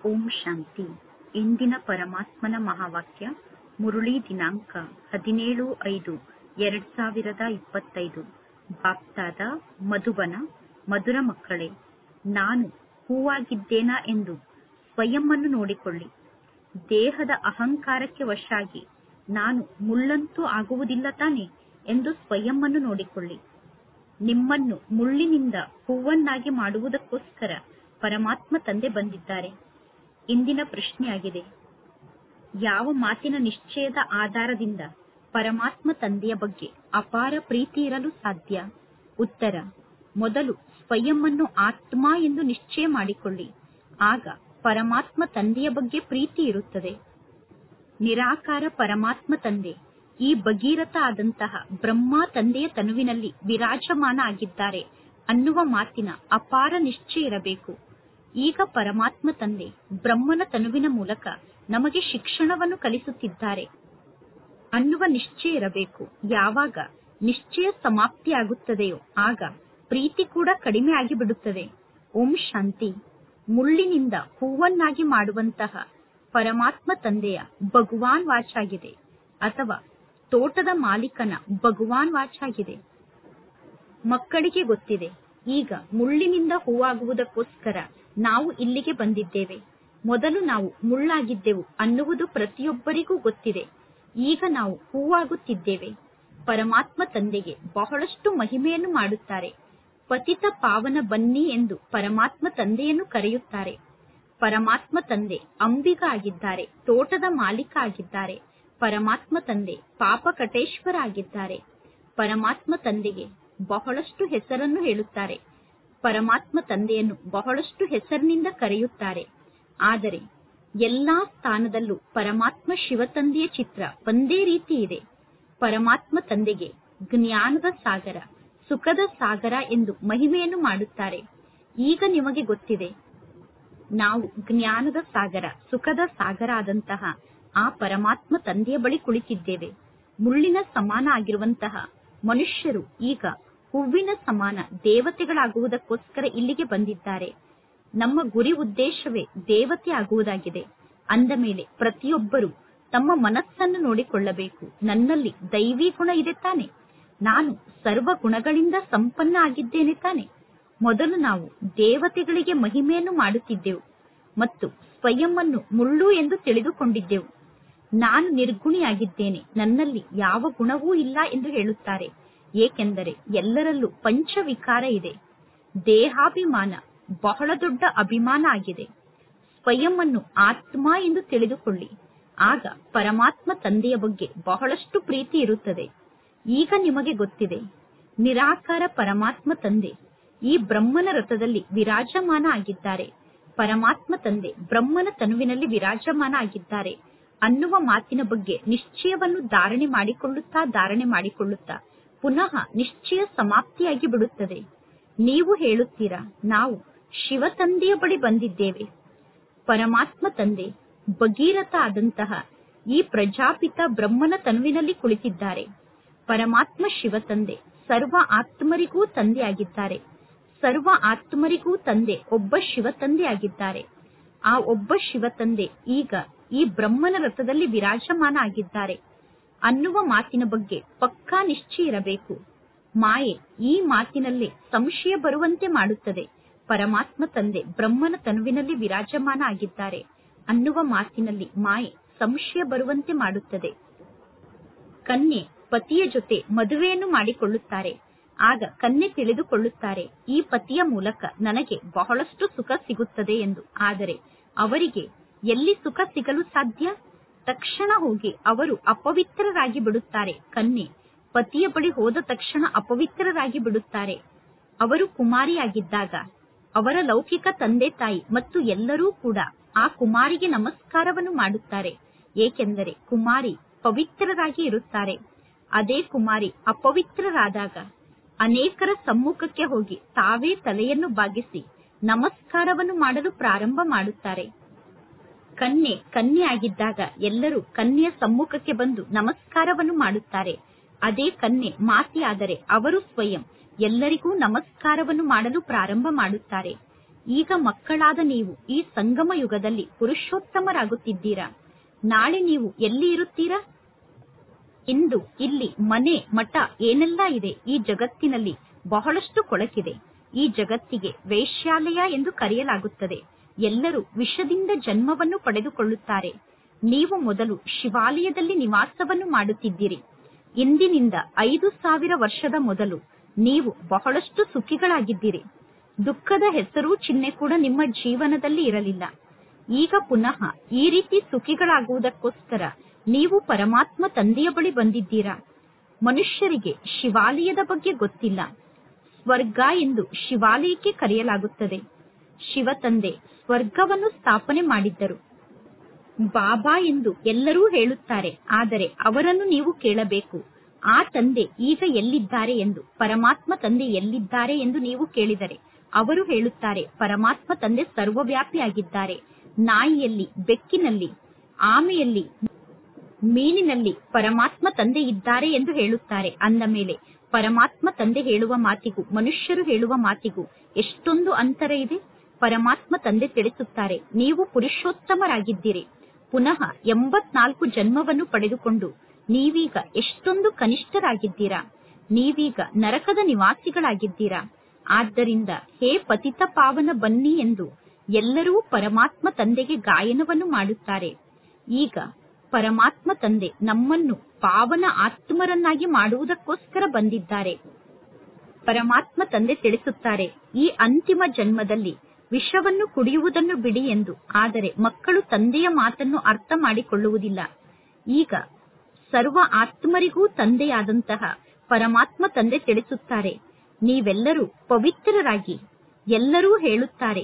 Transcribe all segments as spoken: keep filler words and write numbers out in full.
ಓಂ ಶಾಂತಿ. ಇಂದಿನ ಪರಮಾತ್ಮನ ಮಹಾವಾಕ್ಯ ಮುರುಳಿ ದಿನಾಂಕ ಹದಿನೇಳು ಐದು ಎರಡ್ ಸಾವಿರದ ಇಪ್ಪತ್ತೈದು. ಬಾಪ್ತಾದ ಮಧುಬನ. ಮಧುರ ಮಕ್ಕಳೇ, ನಾನು ಹೂವಾಗಿದ್ದೇನಾ ಎಂದು ಸ್ವಯಂವನ್ನು ನೋಡಿಕೊಳ್ಳಿ. ದೇಹದ ಅಹಂಕಾರಕ್ಕೆ ವಶಾಗಿ ನಾನು ಮುಳ್ಳಂತೂ ಆಗುವುದಿಲ್ಲ ತಾನೆ ಎಂದು ಸ್ವಯಂವನ್ನು ನೋಡಿಕೊಳ್ಳಿ. ನಿಮ್ಮನ್ನು ಮುಳ್ಳಿನಿಂದ ಹೂವನ್ನಾಗಿ ಮಾಡುವುದಕ್ಕೋಸ್ಕರ ಪರಮಾತ್ಮ ತಂದೆ ಬಂದಿದ್ದಾರೆ. ಇಂದಿನ ಪ್ರಶ್ನೆಯಾಗಿದೆ, ಯಾವ ಮಾತಿನ ನಿಶ್ಚಯದ ಆಧಾರದಿಂದ ಪರಮಾತ್ಮ ತಂದೆಯ ಬಗ್ಗೆ ಅಪಾರ ಪ್ರೀತಿ ಇರಲು ಸಾಧ್ಯ? ಉತ್ತರ, ಮೊದಲು ಸ್ವಯಂವನ್ನು ಆತ್ಮ ಎಂದು ನಿಶ್ಚಯ ಮಾಡಿಕೊಳ್ಳಿ. ಆಗ ಪರಮಾತ್ಮ ತಂದೆಯ ಬಗ್ಗೆ ಪ್ರೀತಿ ಇರುತ್ತದೆ. ನಿರಾಕಾರ ಪರಮಾತ್ಮ ತಂದೆ ಈ ಭಗೀರಥ ಆದಂತಹ ಬ್ರಹ್ಮ ತಂದೆಯ ತನುವಿನಲ್ಲಿ ವಿರಾಜಮಾನ ಆಗಿದ್ದಾರೆ ಅನ್ನುವ ಮಾತಿನ ಅಪಾರ ನಿಶ್ಚಯ ಇರಬೇಕು. ಈಗ ಪರಮಾತ್ಮ ತಂದೆ ಬ್ರಹ್ಮನ ತನುವಿನ ಮೂಲಕ ನಮಗೆ ಶಿಕ್ಷಣವನ್ನು ಕಲಿಸುತ್ತಿದ್ದಾರೆ ಅನ್ನುವ ನಿಶ್ಚಯ ಇರಬೇಕು. ಯಾವಾಗ ನಿಶ್ಚಯ ಸಮಾಪ್ತಿಯಾಗುತ್ತದೆಯೋ ಆಗ ಪ್ರೀತಿ ಕೂಡ ಕಡಿಮೆ ಆಗಿಬಿಡುತ್ತದೆ. ಓಂ ಶಾಂತಿ. ಮುಳ್ಳಿನಿಂದ ಹೂವನ್ನಾಗಿ ಮಾಡುವಂತಹ ಪರಮಾತ್ಮ ತಂದೆಯ ಭಗವಾನ್ ವಾಚಾಗಿದೆ ಅಥವಾ ತೋಟದ ಮಾಲೀಕನ ಭಗವಾನ್ ವಾಚಾಗಿದೆ. ಮಕ್ಕಳಿಗೆ ಗೊತ್ತಿದೆ, ಈಗ ಮುಳ್ಳಿನಿಂದ ಹೂವಾಗುವುದಕ್ಕೋಸ್ಕರ ನಾವು ಇಲ್ಲಿಗೆ ಬಂದಿದ್ದೇವೆ. ಮೊದಲು ನಾವು ಮುಳ್ಳಾಗಿದ್ದೆವು ಅನ್ನುವುದು ಪ್ರತಿಯೊಬ್ಬರಿಗೂ ಗೊತ್ತಿದೆ. ಈಗ ನಾವು ಹೂವಾಗುತ್ತಿದ್ದೇವೆ. ಪರಮಾತ್ಮ ತಂದೆಗೆ ಬಹಳಷ್ಟು ಮಹಿಮೆಯನ್ನು ಮಾಡುತ್ತಾರೆ. ಪತಿತ ಪಾವನ ಬನ್ನಿ ಎಂದು ಪರಮಾತ್ಮ ತಂದೆಯನ್ನು ಕರೆಯುತ್ತಾರೆ. ಪರಮಾತ್ಮ ತಂದೆ ಅಂಬಿಗ ಆಗಿದ್ದಾರೆ, ತೋಟದ ಮಾಲೀಕ ಆಗಿದ್ದಾರೆ. ಪರಮಾತ್ಮ ತಂದೆ ಪಾಪ ಕಟೇಶ್ವರ ಆಗಿದ್ದಾರೆ. ಪರಮಾತ್ಮ ತಂದೆಗೆ ಬಹಳಷ್ಟು ಹೆಸರನ್ನು ಹೇಳುತ್ತಾರೆ. ಪರಮಾತ್ಮ ತಂದೆಯನ್ನು ಬಹಳಷ್ಟು ಹೆಸರಿನಿಂದ ಕರೆಯುತ್ತಾರೆ. ಆದರೆ ಎಲ್ಲಾ ಸ್ಥಾನದಲ್ಲೂ ಪರಮಾತ್ಮ ಶಿವತಂದೆಯ ಚಿತ್ರ ಒಂದೇ ರೀತಿ ಇದೆ. ಪರಮಾತ್ಮ ತಂದೆಗೆ ಜ್ಞಾನದ ಸಾಗರ, ಸುಖದ ಸಾಗರ ಎಂದು ಮಹಿಮೆಯನ್ನು ಮಾಡುತ್ತಾರೆ. ಈಗ ನಿಮಗೆ ಗೊತ್ತಿದೆ, ನಾವು ಜ್ಞಾನದ ಸಾಗರ, ಸುಖದ ಸಾಗರ ಆದಂತಹ ಆ ಪರಮಾತ್ಮ ತಂದೆಯ ಬಳಿ ಕುಳಿತಿದ್ದೇವೆ. ಮುಳ್ಳಿನ ಸಮಾನ ಆಗಿರುವಂತಹ ಮನುಷ್ಯರು ಈಗ ಹೂವಿನ ಸಮಾನ ದೇವತೆಗಳಾಗುವುದಕ್ಕೋಸ್ಕರ ಇಲ್ಲಿಗೆ ಬಂದಿದ್ದಾರೆ. ನಮ್ಮ ಗುರಿ ಉದ್ದೇಶವೇ ದೇವತೆ ಆಗುವುದಾಗಿದೆ. ಅಂದ ಮೇಲೆ ಪ್ರತಿಯೊಬ್ಬರು ತಮ್ಮ ಮನಸ್ಸನ್ನು ನೋಡಿಕೊಳ್ಳಬೇಕು. ನನ್ನಲ್ಲಿ ದೈವಿ ಗುಣ ಇದೆ ತಾನೆ? ನಾನು ಸರ್ವ ಗುಣಗಳಿಂದ ಸಂಪನ್ನ ಆಗಿದ್ದೇನೆ ತಾನೆ? ಮೊದಲು ನಾವು ದೇವತೆಗಳಿಗೆ ಮಹಿಮೆಯನ್ನು ಮಾಡುತ್ತಿದ್ದೆವು ಮತ್ತು ಸ್ವಯಂವನ್ನು ಮುಳ್ಳು ಎಂದು ತಿಳಿದುಕೊಂಡಿದ್ದೆವು. ನಾನು ನಿರ್ಗುಣಿಯಾಗಿದ್ದೇನೆ, ನನ್ನಲ್ಲಿ ಯಾವ ಗುಣವೂ ಇಲ್ಲ ಎಂದು ಹೇಳುತ್ತಾರೆ. ಏಕೆಂದರೆ ಎಲ್ಲರಲ್ಲೂ ಪಂಚವಿಕಾರ ಇದೆ. ದೇಹಾಭಿಮಾನ ಬಹಳ ದೊಡ್ಡ ಅಭಿಮಾನ ಆಗಿದೆ. ಸ್ವಯಂವನ್ನು ಆತ್ಮ ಎಂದು ತಿಳಿದುಕೊಳ್ಳಿ. ಆಗ ಪರಮಾತ್ಮ ತಂದೆಯ ಬಗ್ಗೆ ಬಹಳಷ್ಟು ಪ್ರೀತಿ ಇರುತ್ತದೆ. ಈಗ ನಿಮಗೆ ಗೊತ್ತಿದೆ, ನಿರಾಕಾರ ಪರಮಾತ್ಮ ತಂದೆ ಈ ಬ್ರಹ್ಮನ ರಥದಲ್ಲಿ ವಿರಾಜಮಾನ ಆಗಿದ್ದಾರೆ. ಪರಮಾತ್ಮ ತಂದೆ ಬ್ರಹ್ಮನ ತನುವಿನಲ್ಲಿ ವಿರಾಜಮಾನ ಆಗಿದ್ದಾರೆ ಅನ್ನುವ ಮಾತಿನ ಬಗ್ಗೆ ನಿಶ್ಚಯವನ್ನು ಧಾರಣೆ ಮಾಡಿಕೊಳ್ಳುತ್ತಾ ಧಾರಣೆ ಮಾಡಿಕೊಳ್ಳುತ್ತಾ ಪುನಃ ನಿಶ್ಚಯ ಸಮಾಪ್ತಿಯಾಗಿ ಬಿಡುತ್ತದೆ. ನೀವು ಹೇಳುತ್ತೀರಾ, ನಾವು ಶಿವ ತಂದೆಯ ಬಳಿ ಬಂದಿದ್ದೇವೆ. ಪರಮಾತ್ಮ ತಂದೆ ಭಗೀರಥ ಆದಂತಹ ಈ ಪ್ರಜಾಪಿತ ಬ್ರಹ್ಮನ ತನುವಿನಲ್ಲಿ ಕುಳಿತಿದ್ದಾರೆ. ಪರಮಾತ್ಮ ಶಿವ ತಂದೆ ಸರ್ವ ಆತ್ಮರಿಗೂ ತಂದೆ ಆಗಿದ್ದಾರೆ. ಸರ್ವ ಆತ್ಮರಿಗೂ ತಂದೆ ಒಬ್ಬ ಶಿವ ತಂದೆ ಆಗಿದ್ದಾರೆ. ಆ ಒಬ್ಬ ಶಿವ ತಂದೆ ಈಗ ಈ ಬ್ರಹ್ಮನ ರಥದಲ್ಲಿ ವಿರಾಜಮಾನ ಆಗಿದ್ದಾರೆ ಅನ್ನುವ ಮಾತಿನ ಬಗ್ಗೆ ಪಕ್ಕಾ ನಿಶ್ಚಯ ಇರಬೇಕು. ಮಾಯೆ ಈ ಮಾತಿನಲ್ಲೇ ಸಂಶಯ ಬರುವಂತೆ ಮಾಡುತ್ತದೆ. ಪರಮಾತ್ಮ ತಂದೆ ಬ್ರಹ್ಮನ ತನುವಿನಲ್ಲಿ ವಿರಾಜಮಾನ ಆಗಿದ್ದಾರೆ ಅನ್ನುವ ಮಾತಿನಲ್ಲಿ ಮಾಯೆ ಸಂಶಯ ಬರುವಂತೆ ಮಾಡುತ್ತದೆ. ಕನ್ಯೆ ಪತಿಯ ಜೊತೆ ಮದುವೆಯನ್ನು ಮಾಡಿಕೊಳ್ಳುತ್ತಾರೆ. ಆಗ ಕನ್ಯೆ ತಿಳಿದುಕೊಳ್ಳುತ್ತಾರೆ, ಈ ಪತಿಯ ಮೂಲಕ ನನಗೆ ಬಹಳಷ್ಟು ಸುಖ ಸಿಗುತ್ತದೆ ಎಂದು. ಆದರೆ ಅವರಿಗೆ ಎಲ್ಲಿ ಸುಖ ಸಿಗಲು ಸಾಧ್ಯ? ತಕ್ಷಣ ಹೋಗಿ ಅವರು ಅಪವಿತ್ರರಾಗಿ ಬಿಡುತ್ತಾರೆ. ಕನ್ಯೆ ಪತಿಯ ಬಳಿ ಹೋದ ತಕ್ಷಣ ಅಪವಿತ್ರರಾಗಿ ಬಿಡುತ್ತಾರೆ. ಅವರು ಕುಮಾರಿಯಾಗಿದ್ದಾಗ ಅವರ ಲೌಕಿಕ ತಂದೆ ತಾಯಿ ಮತ್ತು ಎಲ್ಲರೂ ಕೂಡ ಆ ಕುಮಾರಿಗೆ ನಮಸ್ಕಾರವನ್ನು ಮಾಡುತ್ತಾರೆ. ಏಕೆಂದರೆ ಕುಮಾರಿ ಪವಿತ್ರರಾಗಿ ಇರುತ್ತಾರೆ. ಅದೇ ಕುಮಾರಿ ಅಪವಿತ್ರರಾದಾಗ ಅನೇಕರ ಸಮ್ಮುಖಕ್ಕೆ ಹೋಗಿ ತಾವೇ ತಲೆಯನ್ನು ಬಾಗಿಸಿ ನಮಸ್ಕಾರವನ್ನು ಮಾಡಲು ಪ್ರಾರಂಭ ಮಾಡುತ್ತಾರೆ. ಕನ್ಯೆ ಕನ್ಯೆ ಆಗಿದ್ದಾಗ ಎಲ್ಲರೂ ಕನ್ಯೆಯ ಸಮ್ಮುಖಕ್ಕೆ ಬಂದು ನಮಸ್ಕಾರವನ್ನು ಮಾಡುತ್ತಾರೆ. ಅದೇ ಕನ್ಯೆ ಮಾತೆಯಾದರೆ ಅವರು ಸ್ವಯಂ ಎಲ್ಲರಿಗೂ ನಮಸ್ಕಾರವನ್ನು ಮಾಡಲು ಪ್ರಾರಂಭ ಮಾಡುತ್ತಾರೆ. ಈಗ ಮಕ್ಕಳಾದ ನೀವು ಈ ಸಂಗಮ ಯುಗದಲ್ಲಿ ಪುರುಷೋತ್ತಮರಾಗುತ್ತಿದ್ದೀರಾ. ನಾಳೆ ನೀವು ಎಲ್ಲಿ ಇರುತ್ತೀರಾ? ಇಂದು ಇಲ್ಲಿ ಮನೆ ಮಠ ಏನೆಲ್ಲ ಇದೆ. ಈ ಜಗತ್ತಿನಲ್ಲಿ ಬಹಳಷ್ಟು ಕೊಳಕಿದೆ. ಈ ಜಗತ್ತಿಗೆ ವೇಶ್ಯಾಲಯ ಎಂದು ಕರೆಯಲಾಗುತ್ತದೆ. ಎಲ್ಲರೂ ವಿಷದಿಂದ ಜನ್ಮವನ್ನು ಪಡೆದುಕೊಳ್ಳುತ್ತಾರೆ. ನೀವು ಮೊದಲು ಶಿವಾಲಯದಲ್ಲಿ ನಿವಾಸವನ್ನು ಮಾಡುತ್ತಿದ್ದೀರಿ. ಇಂದಿನಿಂದ ಐದು ಸಾವಿರ ವರ್ಷದ ಮೊದಲು ನೀವು ಬಹಳಷ್ಟು ಸುಖಿಗಳಾಗಿದ್ದೀರಿ. ದುಃಖದ ಹೆಸರು ಚಿಹ್ನೆ ಕೂಡ ನಿಮ್ಮ ಜೀವನದಲ್ಲಿ ಇರಲಿಲ್ಲ. ಈಗ ಪುನಃ ಈ ರೀತಿ ಸುಖಿಗಳಾಗುವುದಕ್ಕೋಸ್ಕರ ನೀವು ಪರಮಾತ್ಮ ತಂದೆಯ ಬಳಿ ಬಂದಿದ್ದೀರಾ. ಮನುಷ್ಯರಿಗೆ ಶಿವಾಲಯದ ಬಗ್ಗೆ ಗೊತ್ತಿಲ್ಲ. ಸ್ವರ್ಗ ಎಂದು ಶಿವಾಲಯಕ್ಕೆ ಕರೆಯಲಾಗುತ್ತದೆ. ಶಿವ ತಂದೆ ಸ್ವರ್ಗವನ್ನು ಸ್ಥಾಪನೆ ಮಾಡಿದ್ದರು. ಬಾಬಾ ಎಂದು ಎಲ್ಲರೂ ಹೇಳುತ್ತಾರೆ. ಆದರೆ ಅವರನ್ನು ನೀವು ಕೇಳಬೇಕು, ಆ ತಂದೆ ಈಗ ಎಲ್ಲಿದ್ದಾರೆ ಎಂದು. ಪರಮಾತ್ಮ ತಂದೆ ಎಲ್ಲಿದ್ದಾರೆ ಎಂದು ನೀವು ಕೇಳಿದರೆ ಅವರು ಹೇಳುತ್ತಾರೆ, ಪರಮಾತ್ಮ ತಂದೆ ಸರ್ವವ್ಯಾಪಿಯಾಗಿದ್ದಾರೆ. ನಾಯಿಯಲ್ಲಿ, ಬೆಕ್ಕಿನಲ್ಲಿ, ಆಮೆಯಲ್ಲಿ, ಮೀನಿನಲ್ಲಿ ಪರಮಾತ್ಮ ತಂದೆ ಇದ್ದಾರೆ ಎಂದು ಹೇಳುತ್ತಾರೆ. ಅಂದ ಮೇಲೆ ಪರಮಾತ್ಮ ತಂದೆ ಹೇಳುವ ಮಾತಿಗೂ ಮನುಷ್ಯರು ಹೇಳುವ ಮಾತಿಗೂ ಎಷ್ಟೊಂದು ಅಂತರ ಇದೆ. ಪರಮಾತ್ಮ ತಂದೆ ತಿಳಿಸುತ್ತಾರೆ, ನೀವು ಪುರುಷೋತ್ತಮರಾಗಿದ್ದೀರಿ. ಪುನಃ ಎಂಬತ್ನಾಲ್ಕು ಜನ್ಮವನ್ನು ಪಡೆದುಕೊಂಡು ನೀವೀಗ ಎಷ್ಟೊಂದು ಕನಿಷ್ಠರಾಗಿದ್ದೀರಾ. ನೀವೀಗ ನರಕದ ನಿವಾಸಿಗಳಾಗಿದ್ದೀರಾ. ಆದ್ದರಿಂದ ಹೇ ಪತಿತ ಪಾವನ ಬನ್ನಿ ಎಂದು ಎಲ್ಲರೂ ಪರಮಾತ್ಮ ತಂದೆಗೆ ಗಾಯನವನ್ನು ಮಾಡುತ್ತಾರೆ. ಈಗ ಪರಮಾತ್ಮ ತಂದೆ ನಮ್ಮನ್ನು ಪಾವನ ಆತ್ಮರನ್ನಾಗಿ ಮಾಡುವುದಕ್ಕೋಸ್ಕರ ಬಂದಿದ್ದಾರೆ. ಪರಮಾತ್ಮ ತಂದೆ ತಿಳಿಸುತ್ತಾರೆ, ಈ ಅಂತಿಮ ಜನ್ಮದಲ್ಲಿ ವಿಷವನ್ನು ಕುಡಿಯುವುದನ್ನು ಬಿಡಿ ಎಂದು. ಆದರೆ ಮಕ್ಕಳು ತಂದೆಯ ಮಾತನ್ನು ಅರ್ಥ ಮಾಡಿಕೊಳ್ಳುವುದಿಲ್ಲ. ಈಗ ಸರ್ವ ಆತ್ಮರಿಗೂ ತಂದೆಯಾದಂತಹ ಪರಮಾತ್ಮ ತಂದೆ ತಿಳಿಸುತ್ತಾರೆ, ನೀವೆಲ್ಲರೂ ಪವಿತ್ರರಾಗಿ. ಎಲ್ಲರೂ ಹೇಳುತ್ತಾರೆ,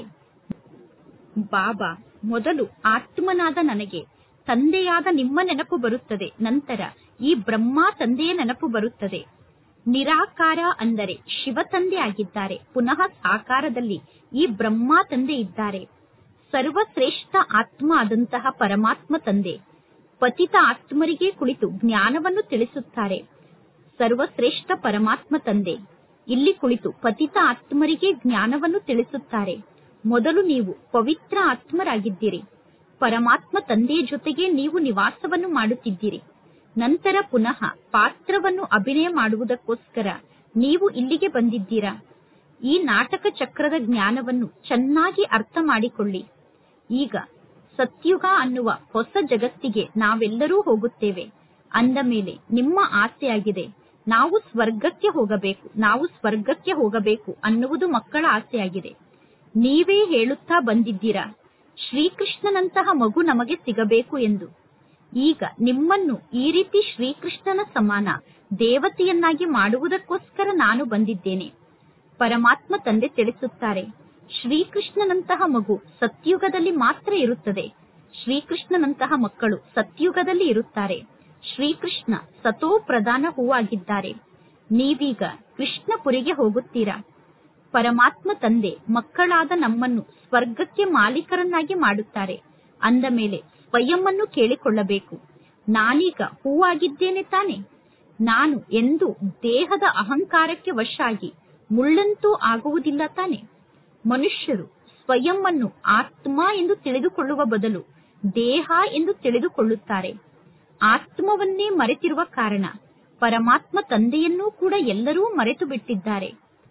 ಬಾಬಾ ಮೊದಲು ಆತ್ಮನಾದ ನನಗೆ ತಂದೆಯಾದ ನಿಮ್ಮ ನೆನಪು ಬರುತ್ತದೆ. ನಂತರ ಈ ಬ್ರಹ್ಮ ತಂದೆಯ ನೆನಪು ಬರುತ್ತದೆ. ನಿರಾಕಾರ ಅಂದರೆ ಶಿವ ತಂದೆ ಆಗಿದ್ದಾರೆ. ಪುನಃ ಸಾಕಾರದಲ್ಲಿ ಈ ಬ್ರಹ್ಮ ತಂದೆ ಇದ್ದಾರೆ. ಸರ್ವಶ್ರೇಷ್ಠ ಆತ್ಮ ಆದಂತಹ ಪರಮಾತ್ಮ ತಂದೆ ಪತಿತ ಆತ್ಮರಿಗೆ ಕುಳಿತು ಜ್ಞಾನವನ್ನು ತಿಳಿಸುತ್ತಾರೆ. ಸರ್ವಶ್ರೇಷ್ಠ ಪರಮಾತ್ಮ ತಂದೆ ಇಲ್ಲಿ ಕುಳಿತು ಪತಿತ ಆತ್ಮರಿಗೆ ಜ್ಞಾನವನ್ನು ತಿಳಿಸುತ್ತಾರೆ. ಮೊದಲು ನೀವು ಪವಿತ್ರ ಆತ್ಮರಾಗಿದ್ದೀರಿ. ಪರಮಾತ್ಮ ತಂದೆಯ ಜೊತೆಗೆ ನೀವು ನಿವಾಸವನ್ನು ಮಾಡುತ್ತಿದ್ದೀರಿ. ನಂತರ ಪುನಃ ಪಾತ್ರವನ್ನು ಅಭಿನಯ ಮಾಡುವುದಕ್ಕೋಸ್ಕರ ನೀವು ಇಲ್ಲಿಗೆ ಬಂದಿದ್ದೀರಾ. ಈ ನಾಟಕ ಚಕ್ರದ ಜ್ಞಾನವನ್ನು ಚೆನ್ನಾಗಿ ಅರ್ಥ ಮಾಡಿಕೊಳ್ಳಿ. ಈಗ ಸತ್ಯುಗ ಅನ್ನುವ ಹೊಸ ಜಗತ್ತಿಗೆ ನಾವೆಲ್ಲರೂ ಹೋಗುತ್ತೇವೆ. ಅಂದ ಮೇಲೆ ನಿಮ್ಮ ಆಸೆಯಾಗಿದೆ, ನಾವು ಸ್ವರ್ಗಕ್ಕೆ ಹೋಗಬೇಕು, ನಾವು ಸ್ವರ್ಗಕ್ಕೆ ಹೋಗಬೇಕು ಅನ್ನುವುದು ಮಕ್ಕಳ ಆಸೆಯಾಗಿದೆ. ನೀವೇ ಹೇಳುತ್ತಾ ಬಂದಿದ್ದೀರಾ, ಶ್ರೀಕೃಷ್ಣನಂತಹ ಮಗು ನಮಗೆ ಸಿಗಬೇಕು ಎಂದು. ಈಗ ನಿಮ್ಮನ್ನು ಈ ರೀತಿ ಶ್ರೀಕೃಷ್ಣನ ಸಮಾನ ದೇವತೆಯನ್ನಾಗಿ ಮಾಡುವುದಕ್ಕೋಸ್ಕರ ನಾನು ಬಂದಿದ್ದೇನೆ. ಪರಮಾತ್ಮ ತಂದೆ ತಿಳಿಸುತ್ತಾರೆ, ಶ್ರೀಕೃಷ್ಣನಂತಹ ಮಗು ಸತ್ಯುಗದಲ್ಲಿ ಮಾತ್ರ ಇರುತ್ತದೆ. ಶ್ರೀಕೃಷ್ಣನಂತಹ ಮಕ್ಕಳು ಸತ್ಯುಗದಲ್ಲಿ ಇರುತ್ತಾರೆ. ಶ್ರೀಕೃಷ್ಣ ಸತೋ ಪ್ರಧಾನ ಹೂವಾಗಿದ್ದಾರೆ. ನೀವೀಗ ಕೃಷ್ಣಪುರಿಗೆ ಹೋಗುತ್ತೀರಾ. ಪರಮಾತ್ಮ ತಂದೆ ಮಕ್ಕಳಾದ ನಮ್ಮನ್ನು ಸ್ವರ್ಗಕ್ಕೆ ಮಾಲೀಕರನ್ನಾಗಿ ಮಾಡುತ್ತಾರೆ. ಅಂದ ಮೇಲೆ ಸ್ವಯಂವನ್ನು ಕೇಳಿಕೊಳ್ಳಬೇಕು, ನಾನೀಗ ಹೂವಾಗಿದ್ದೇನೆ ತಾನೆ. ನಾನು ಎಂದು ದೇಹದ ಅಹಂಕಾರಕ್ಕೆ ವಶ ಆಗಿ ಮುಳ್ಳಂತೂ ಆಗುವುದಿಲ್ಲ ತಾನೆ. ಮನುಷ್ಯರು ಸ್ವಯಂವನ್ನು ಆತ್ಮ ಎಂದು ತಿಳಿದುಕೊಳ್ಳುವ ಬದಲು ದೇಹ ಎಂದು ತಿಳಿದುಕೊಳ್ಳುತ್ತಾರೆ. ಆತ್ಮವನ್ನೇ ಮರೆತಿರುವ ಕಾರಣ ಪರಮಾತ್ಮ ತಂದೆಯನ್ನೂ ಕೂಡ ಎಲ್ಲರೂ ಮರೆತು ಬಿಟ್ಟಿದ್ದಾರೆ.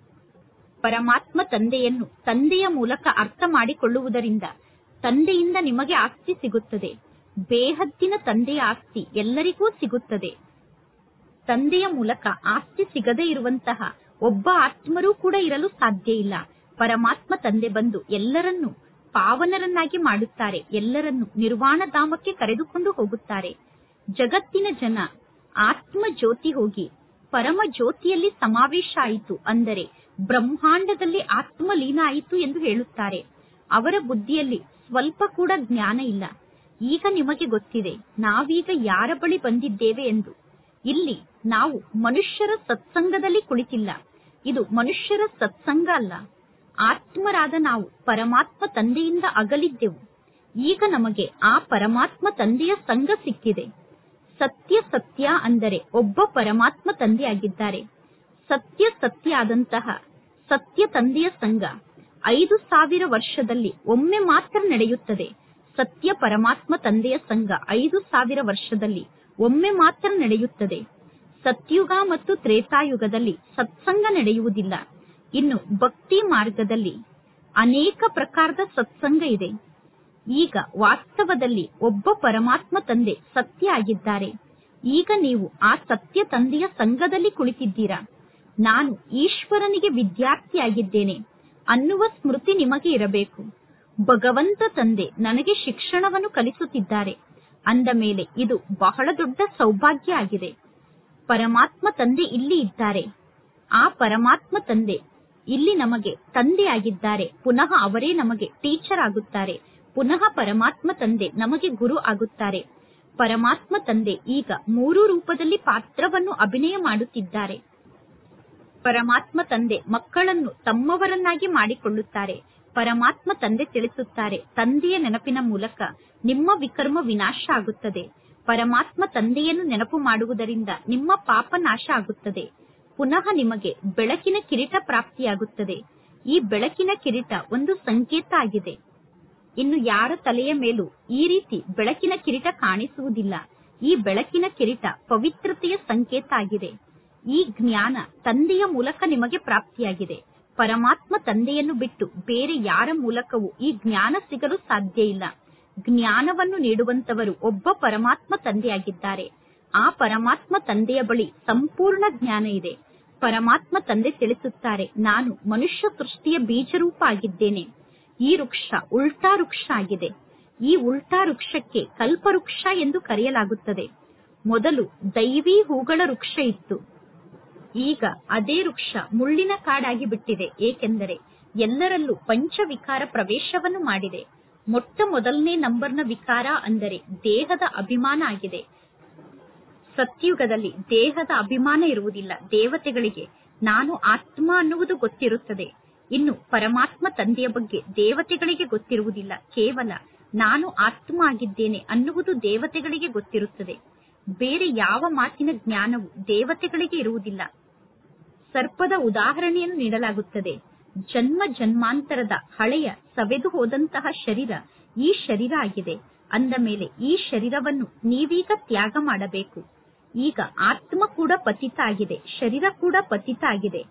ಪರಮಾತ್ಮ ತಂದೆಯನ್ನು ತಂದೆಯ ಮೂಲಕ ಅರ್ಥ ಮಾಡಿಕೊಳ್ಳುವುದರಿಂದ ತಂದೆಯಿಂದ ನಿಮಗೆ ಆಸ್ತಿ ಸಿಗುತ್ತದೆ. ಬೇಹದ್ದಿನ ತಂದೆಯ ಆಸ್ತಿ ಎಲ್ಲರಿಗೂ ಸಿಗುತ್ತದೆ. ತಂದೆಯ ಮೂಲಕ ಆಸ್ತಿ ಸಿಗದೇ ಇರುವಂತಹ ಒಬ್ಬ ಆತ್ಮರೂ ಕೂಡ ಇರಲು ಸಾಧ್ಯ ಇಲ್ಲ. ಪರಮಾತ್ಮ ತಂದೆ ಬಂದು ಎಲ್ಲರನ್ನೂ ಪಾವನರನ್ನಾಗಿ ಮಾಡುತ್ತಾರೆ. ಎಲ್ಲರನ್ನೂ ನಿರ್ವಾಣ ಧಾಮಕ್ಕೆ ಕರೆದುಕೊಂಡು ಹೋಗುತ್ತಾರೆ. ಜಗತ್ತಿನ ಜನ ಆತ್ಮ ಜ್ಯೋತಿ ಹೋಗಿ ಪರಮ ಜ್ಯೋತಿಯಲ್ಲಿ ಸಮಾವೇಶ ಆಯಿತು ಅಂದರೆ ಬ್ರಹ್ಮಾಂಡದಲ್ಲಿ ಆತ್ಮಲೀನ ಆಯಿತು ಎಂದು ಹೇಳುತ್ತಾರೆ. ಅವರ ಬುದ್ಧಿಯಲ್ಲಿ ಸ್ವಲ್ಪ ಕೂಡ ಜ್ಞಾನ ಇಲ್ಲ. ಈಗ ನಿಮಗೆ ಗೊತ್ತಿದೆ ನಾವೀಗ ಯಾರ ಬಳಿ ಬಂದಿದ್ದೇವೆ ಎಂದು. ಇಲ್ಲಿ ನಾವು ಮನುಷ್ಯರ ಸತ್ಸಂಗದಲ್ಲಿ ಕುಳಿತಿಲ್ಲ. ಇದು ಮನುಷ್ಯರ ಸತ್ಸಂಗ ಅಲ್ಲ. ಆತ್ಮರಾದ ನಾವು ಪರಮಾತ್ಮ ತಂದೆಯಿಂದ ಅಗಲಿದ್ದೆವು. ಈಗ ನಮಗೆ ಆ ಪರಮಾತ್ಮ ತಂದೆಯ ಸಂಘ ಸಿಕ್ಕಿದೆ. ಸತ್ಯ ಸತ್ಯ ಅಂದರೆ ಒಬ್ಬ ಪರಮಾತ್ಮ ತಂದೆಯಾಗಿದ್ದಾರೆ. ಸತ್ಯ ಸತ್ಯ ಆದಂತಹ ಸತ್ಯ ತಂದೆಯ ಸಂಘ ಐದು ಸಾವಿರ ವರ್ಷದಲ್ಲಿ ಒಮ್ಮೆ ಮಾತ್ರ ನಡೆಯುತ್ತದೆ. ಸತ್ಯ ಪರಮಾತ್ಮ ತಂದೆಯ ಸಂಘ ಐದು ಸಾವಿರ ವರ್ಷದಲ್ಲಿ ಒಮ್ಮೆ ಮಾತ್ರ ನಡೆಯುತ್ತದೆ. ಸತ್ಯುಗ ಮತ್ತು ತ್ರೇತಾಯುಗದಲ್ಲಿ ಸತ್ಸಂಗ ನಡೆಯುವುದಿಲ್ಲ. ಇನ್ನು ಭಕ್ತಿ ಮಾರ್ಗದಲ್ಲಿ ಅನೇಕ ಪ್ರಕಾರದ ಸತ್ಸಂಗ ಇದೆ. ಈಗ ವಾಸ್ತವದಲ್ಲಿ ಒಬ್ಬ ಪರಮಾತ್ಮ ತಂದೆ ಸತ್ಯ ಆಗಿದ್ದಾರೆ. ಈಗ ನೀವು ಆ ಸತ್ಯ ತಂದೆಯ ಸಂಘದಲ್ಲಿ ಕುಳಿತಿದ್ದೀರಾ. ನಾನು ಈಶ್ವರನಿಗೆ ವಿದ್ಯಾರ್ಥಿಯಾಗಿದ್ದೇನೆ ಅನ್ನುವ ಸ್ಮೃತಿ ನಿಮಗೆ ಇರಬೇಕು. ಭಗವಂತ ತಂದೆ ನನಗೆ ಶಿಕ್ಷಣವನ್ನು ಕಲಿಸುತ್ತಿದ್ದಾರೆ ಅಂದ ಮೇಲೆ ಇದು ಬಹಳ ದೊಡ್ಡ ಸೌಭಾಗ್ಯ ಆಗಿದೆ. ಪರಮಾತ್ಮ ತಂದೆ ಇಲ್ಲಿ ಇದ್ದಾರೆ. ಆ ಪರಮಾತ್ಮ ತಂದೆ ಇಲ್ಲಿ ನಮಗೆ ತಂದೆಯಾಗಿದ್ದಾರೆ. ಪುನಃ ಅವರೇ ನಮಗೆ ಟೀಚರ್ ಆಗುತ್ತಾರೆ. ಪುನಃ ಪರಮಾತ್ಮ ತಂದೆ ನಮಗೆ ಗುರು ಆಗುತ್ತಾರೆ. ಪರಮಾತ್ಮ ತಂದೆ ಈಗ ಮೂರು ರೂಪದಲ್ಲಿ ಪಾತ್ರವನ್ನು ಅಭಿನಯ ಮಾಡುತ್ತಿದ್ದಾರೆ. ಪರಮಾತ್ಮ ತಂದೆ ಮಕ್ಕಳನ್ನು ತಮ್ಮವರನ್ನಾಗಿ ಮಾಡಿಕೊಳ್ಳುತ್ತಾರೆ. ಪರಮಾತ್ಮ ತಂದೆ ತಿಳಿಸುತ್ತಾರೆ, ತಂದೆಯ ನೆನಪಿನ ಮೂಲಕ ನಿಮ್ಮ ವಿಕರ್ಮ ವಿನಾಶ ಆಗುತ್ತದೆ. ಪರಮಾತ್ಮ ತಂದೆಯನ್ನು ನೆನಪು ಮಾಡುವುದರಿಂದ ನಿಮ್ಮ ಪಾಪ ನಾಶ ಆಗುತ್ತದೆ. ಪುನಃ ನಿಮಗೆ ಬೆಳಕಿನ ಕಿರೀಟ ಪ್ರಾಪ್ತಿಯಾಗುತ್ತದೆ. ಈ ಬೆಳಕಿನ ಕಿರೀಟ ಒಂದು ಸಂಕೇತ ಆಗಿದೆ. ಇನ್ನು ಯಾರ ತಲೆಯ ಮೇಲೂ ಈ ರೀತಿ ಬೆಳಕಿನ ಕಿರೀಟ ಕಾಣಿಸುವುದಿಲ್ಲ. ಈ ಬೆಳಕಿನ ಕಿರೀಟ ಪವಿತ್ರತೆಯ ಸಂಕೇತ ಆಗಿದೆ. ಈ ಜ್ಞಾನ ತಂದೆಯ ಮೂಲಕ ನಿಮಗೆ ಪ್ರಾಪ್ತಿಯಾಗಿದೆ. ಪರಮಾತ್ಮ ತಂದೆಯನ್ನು ಬಿಟ್ಟು ಬೇರೆ ಯಾರ ಮೂಲಕವೂ ಈ ಜ್ಞಾನ ಸಿಗಲು ಸಾಧ್ಯ ಇಲ್ಲ. ಜ್ಞಾನವನ್ನು ನೀಡುವಂತವರು ಒಬ್ಬ ಪರಮಾತ್ಮ ತಂದೆಯಾಗಿದ್ದಾರೆ. ಆ ಪರಮಾತ್ಮ ತಂದೆಯ ಬಳಿ ಸಂಪೂರ್ಣ ಜ್ಞಾನ ಇದೆ. ಪರಮಾತ್ಮ ತಂದೆ ತಿಳಿಸುತ್ತಾರೆ, ನಾನು ಮನುಷ್ಯ ಸೃಷ್ಟಿಯ ಬೀಜರೂಪ ಆಗಿದ್ದೇನೆ. ಈ ವೃಕ್ಷ ಉಲ್ಟಾ ವೃಕ್ಷ ಆಗಿದೆ. ಈ ಉಲ್ಟಾ ವೃಕ್ಷಕ್ಕೆ ಕಲ್ಪವೃಕ್ಷ ಎಂದು ಕರೆಯಲಾಗುತ್ತದೆ. ಮೊದಲು ದೈವಿ ಹೂಗಳ ವೃಕ್ಷ ಇತ್ತು. ಈಗ ಅದೇ ವೃಕ್ಷ ಮುಳ್ಳಿನ ಕಾಡಾಗಿ ಬಿಟ್ಟಿದೆ. ಏಕೆಂದರೆ ಎಲ್ಲರಲ್ಲೂ ಪಂಚವಿಕಾರ ಪ್ರವೇಶವನ್ನು ಮಾಡಿದೆ. ಮೊಟ್ಟ ಮೊದಲನೇ ನಂಬರ್ನ ವಿಕಾರ ಅಂದರೆ ದೇಹದ ಅಭಿಮಾನ ಆಗಿದೆ. ಸತ್ಯುಗದಲ್ಲಿ ದೇಹದ ಅಭಿಮಾನ ಇರುವುದಿಲ್ಲ. ದೇವತೆಗಳಿಗೆ ನಾನು ಆತ್ಮ ಅನ್ನುವುದು ಗೊತ್ತಿರುತ್ತದೆ. ಇನ್ನು ಪರಮಾತ್ಮ ತಂದೆಯ ಬಗ್ಗೆ ದೇವತೆಗಳಿಗೆ ಗೊತ್ತಿರುವುದಿಲ್ಲ. ಕೇವಲ ನಾನು ಆತ್ಮ ಆಗಿದ್ದೇನೆ ಅನ್ನುವುದು ದೇವತೆಗಳಿಗೆ ಗೊತ್ತಿರುತ್ತದೆ. ಬೇರೆ ಯಾವ ಮಾತಿನ ಜ್ಞಾನವು ದೇವತೆಗಳಿಗೆ ಇರುವುದಿಲ್ಲ. ಸರ್ಪದ ಉದಾಹರಣೆಯನ್ನು ನೀಡಲಾಗುತ್ತದೆ. ಜನ್ಮ ಜನ್ಮಾಂತರದ ಹಳೆಯ ಸವೆದು ಹೋದಂತಹ ಶರೀರ ಈ ಶರೀರ ಆಗಿದೆ. ಅಂದ ಮೇಲೆ ಈ ಶರೀರವನ್ನು ನೀವೀಗ ತ್ಯಾಗ ಮಾಡಬೇಕು. ಈಗ ಆತ್ಮ ಕೂಡ ಪತಿತ ಆಗಿದೆ, ಶರೀರ ಕೂಡ ಪತಿತ ಆಗಿದೆ.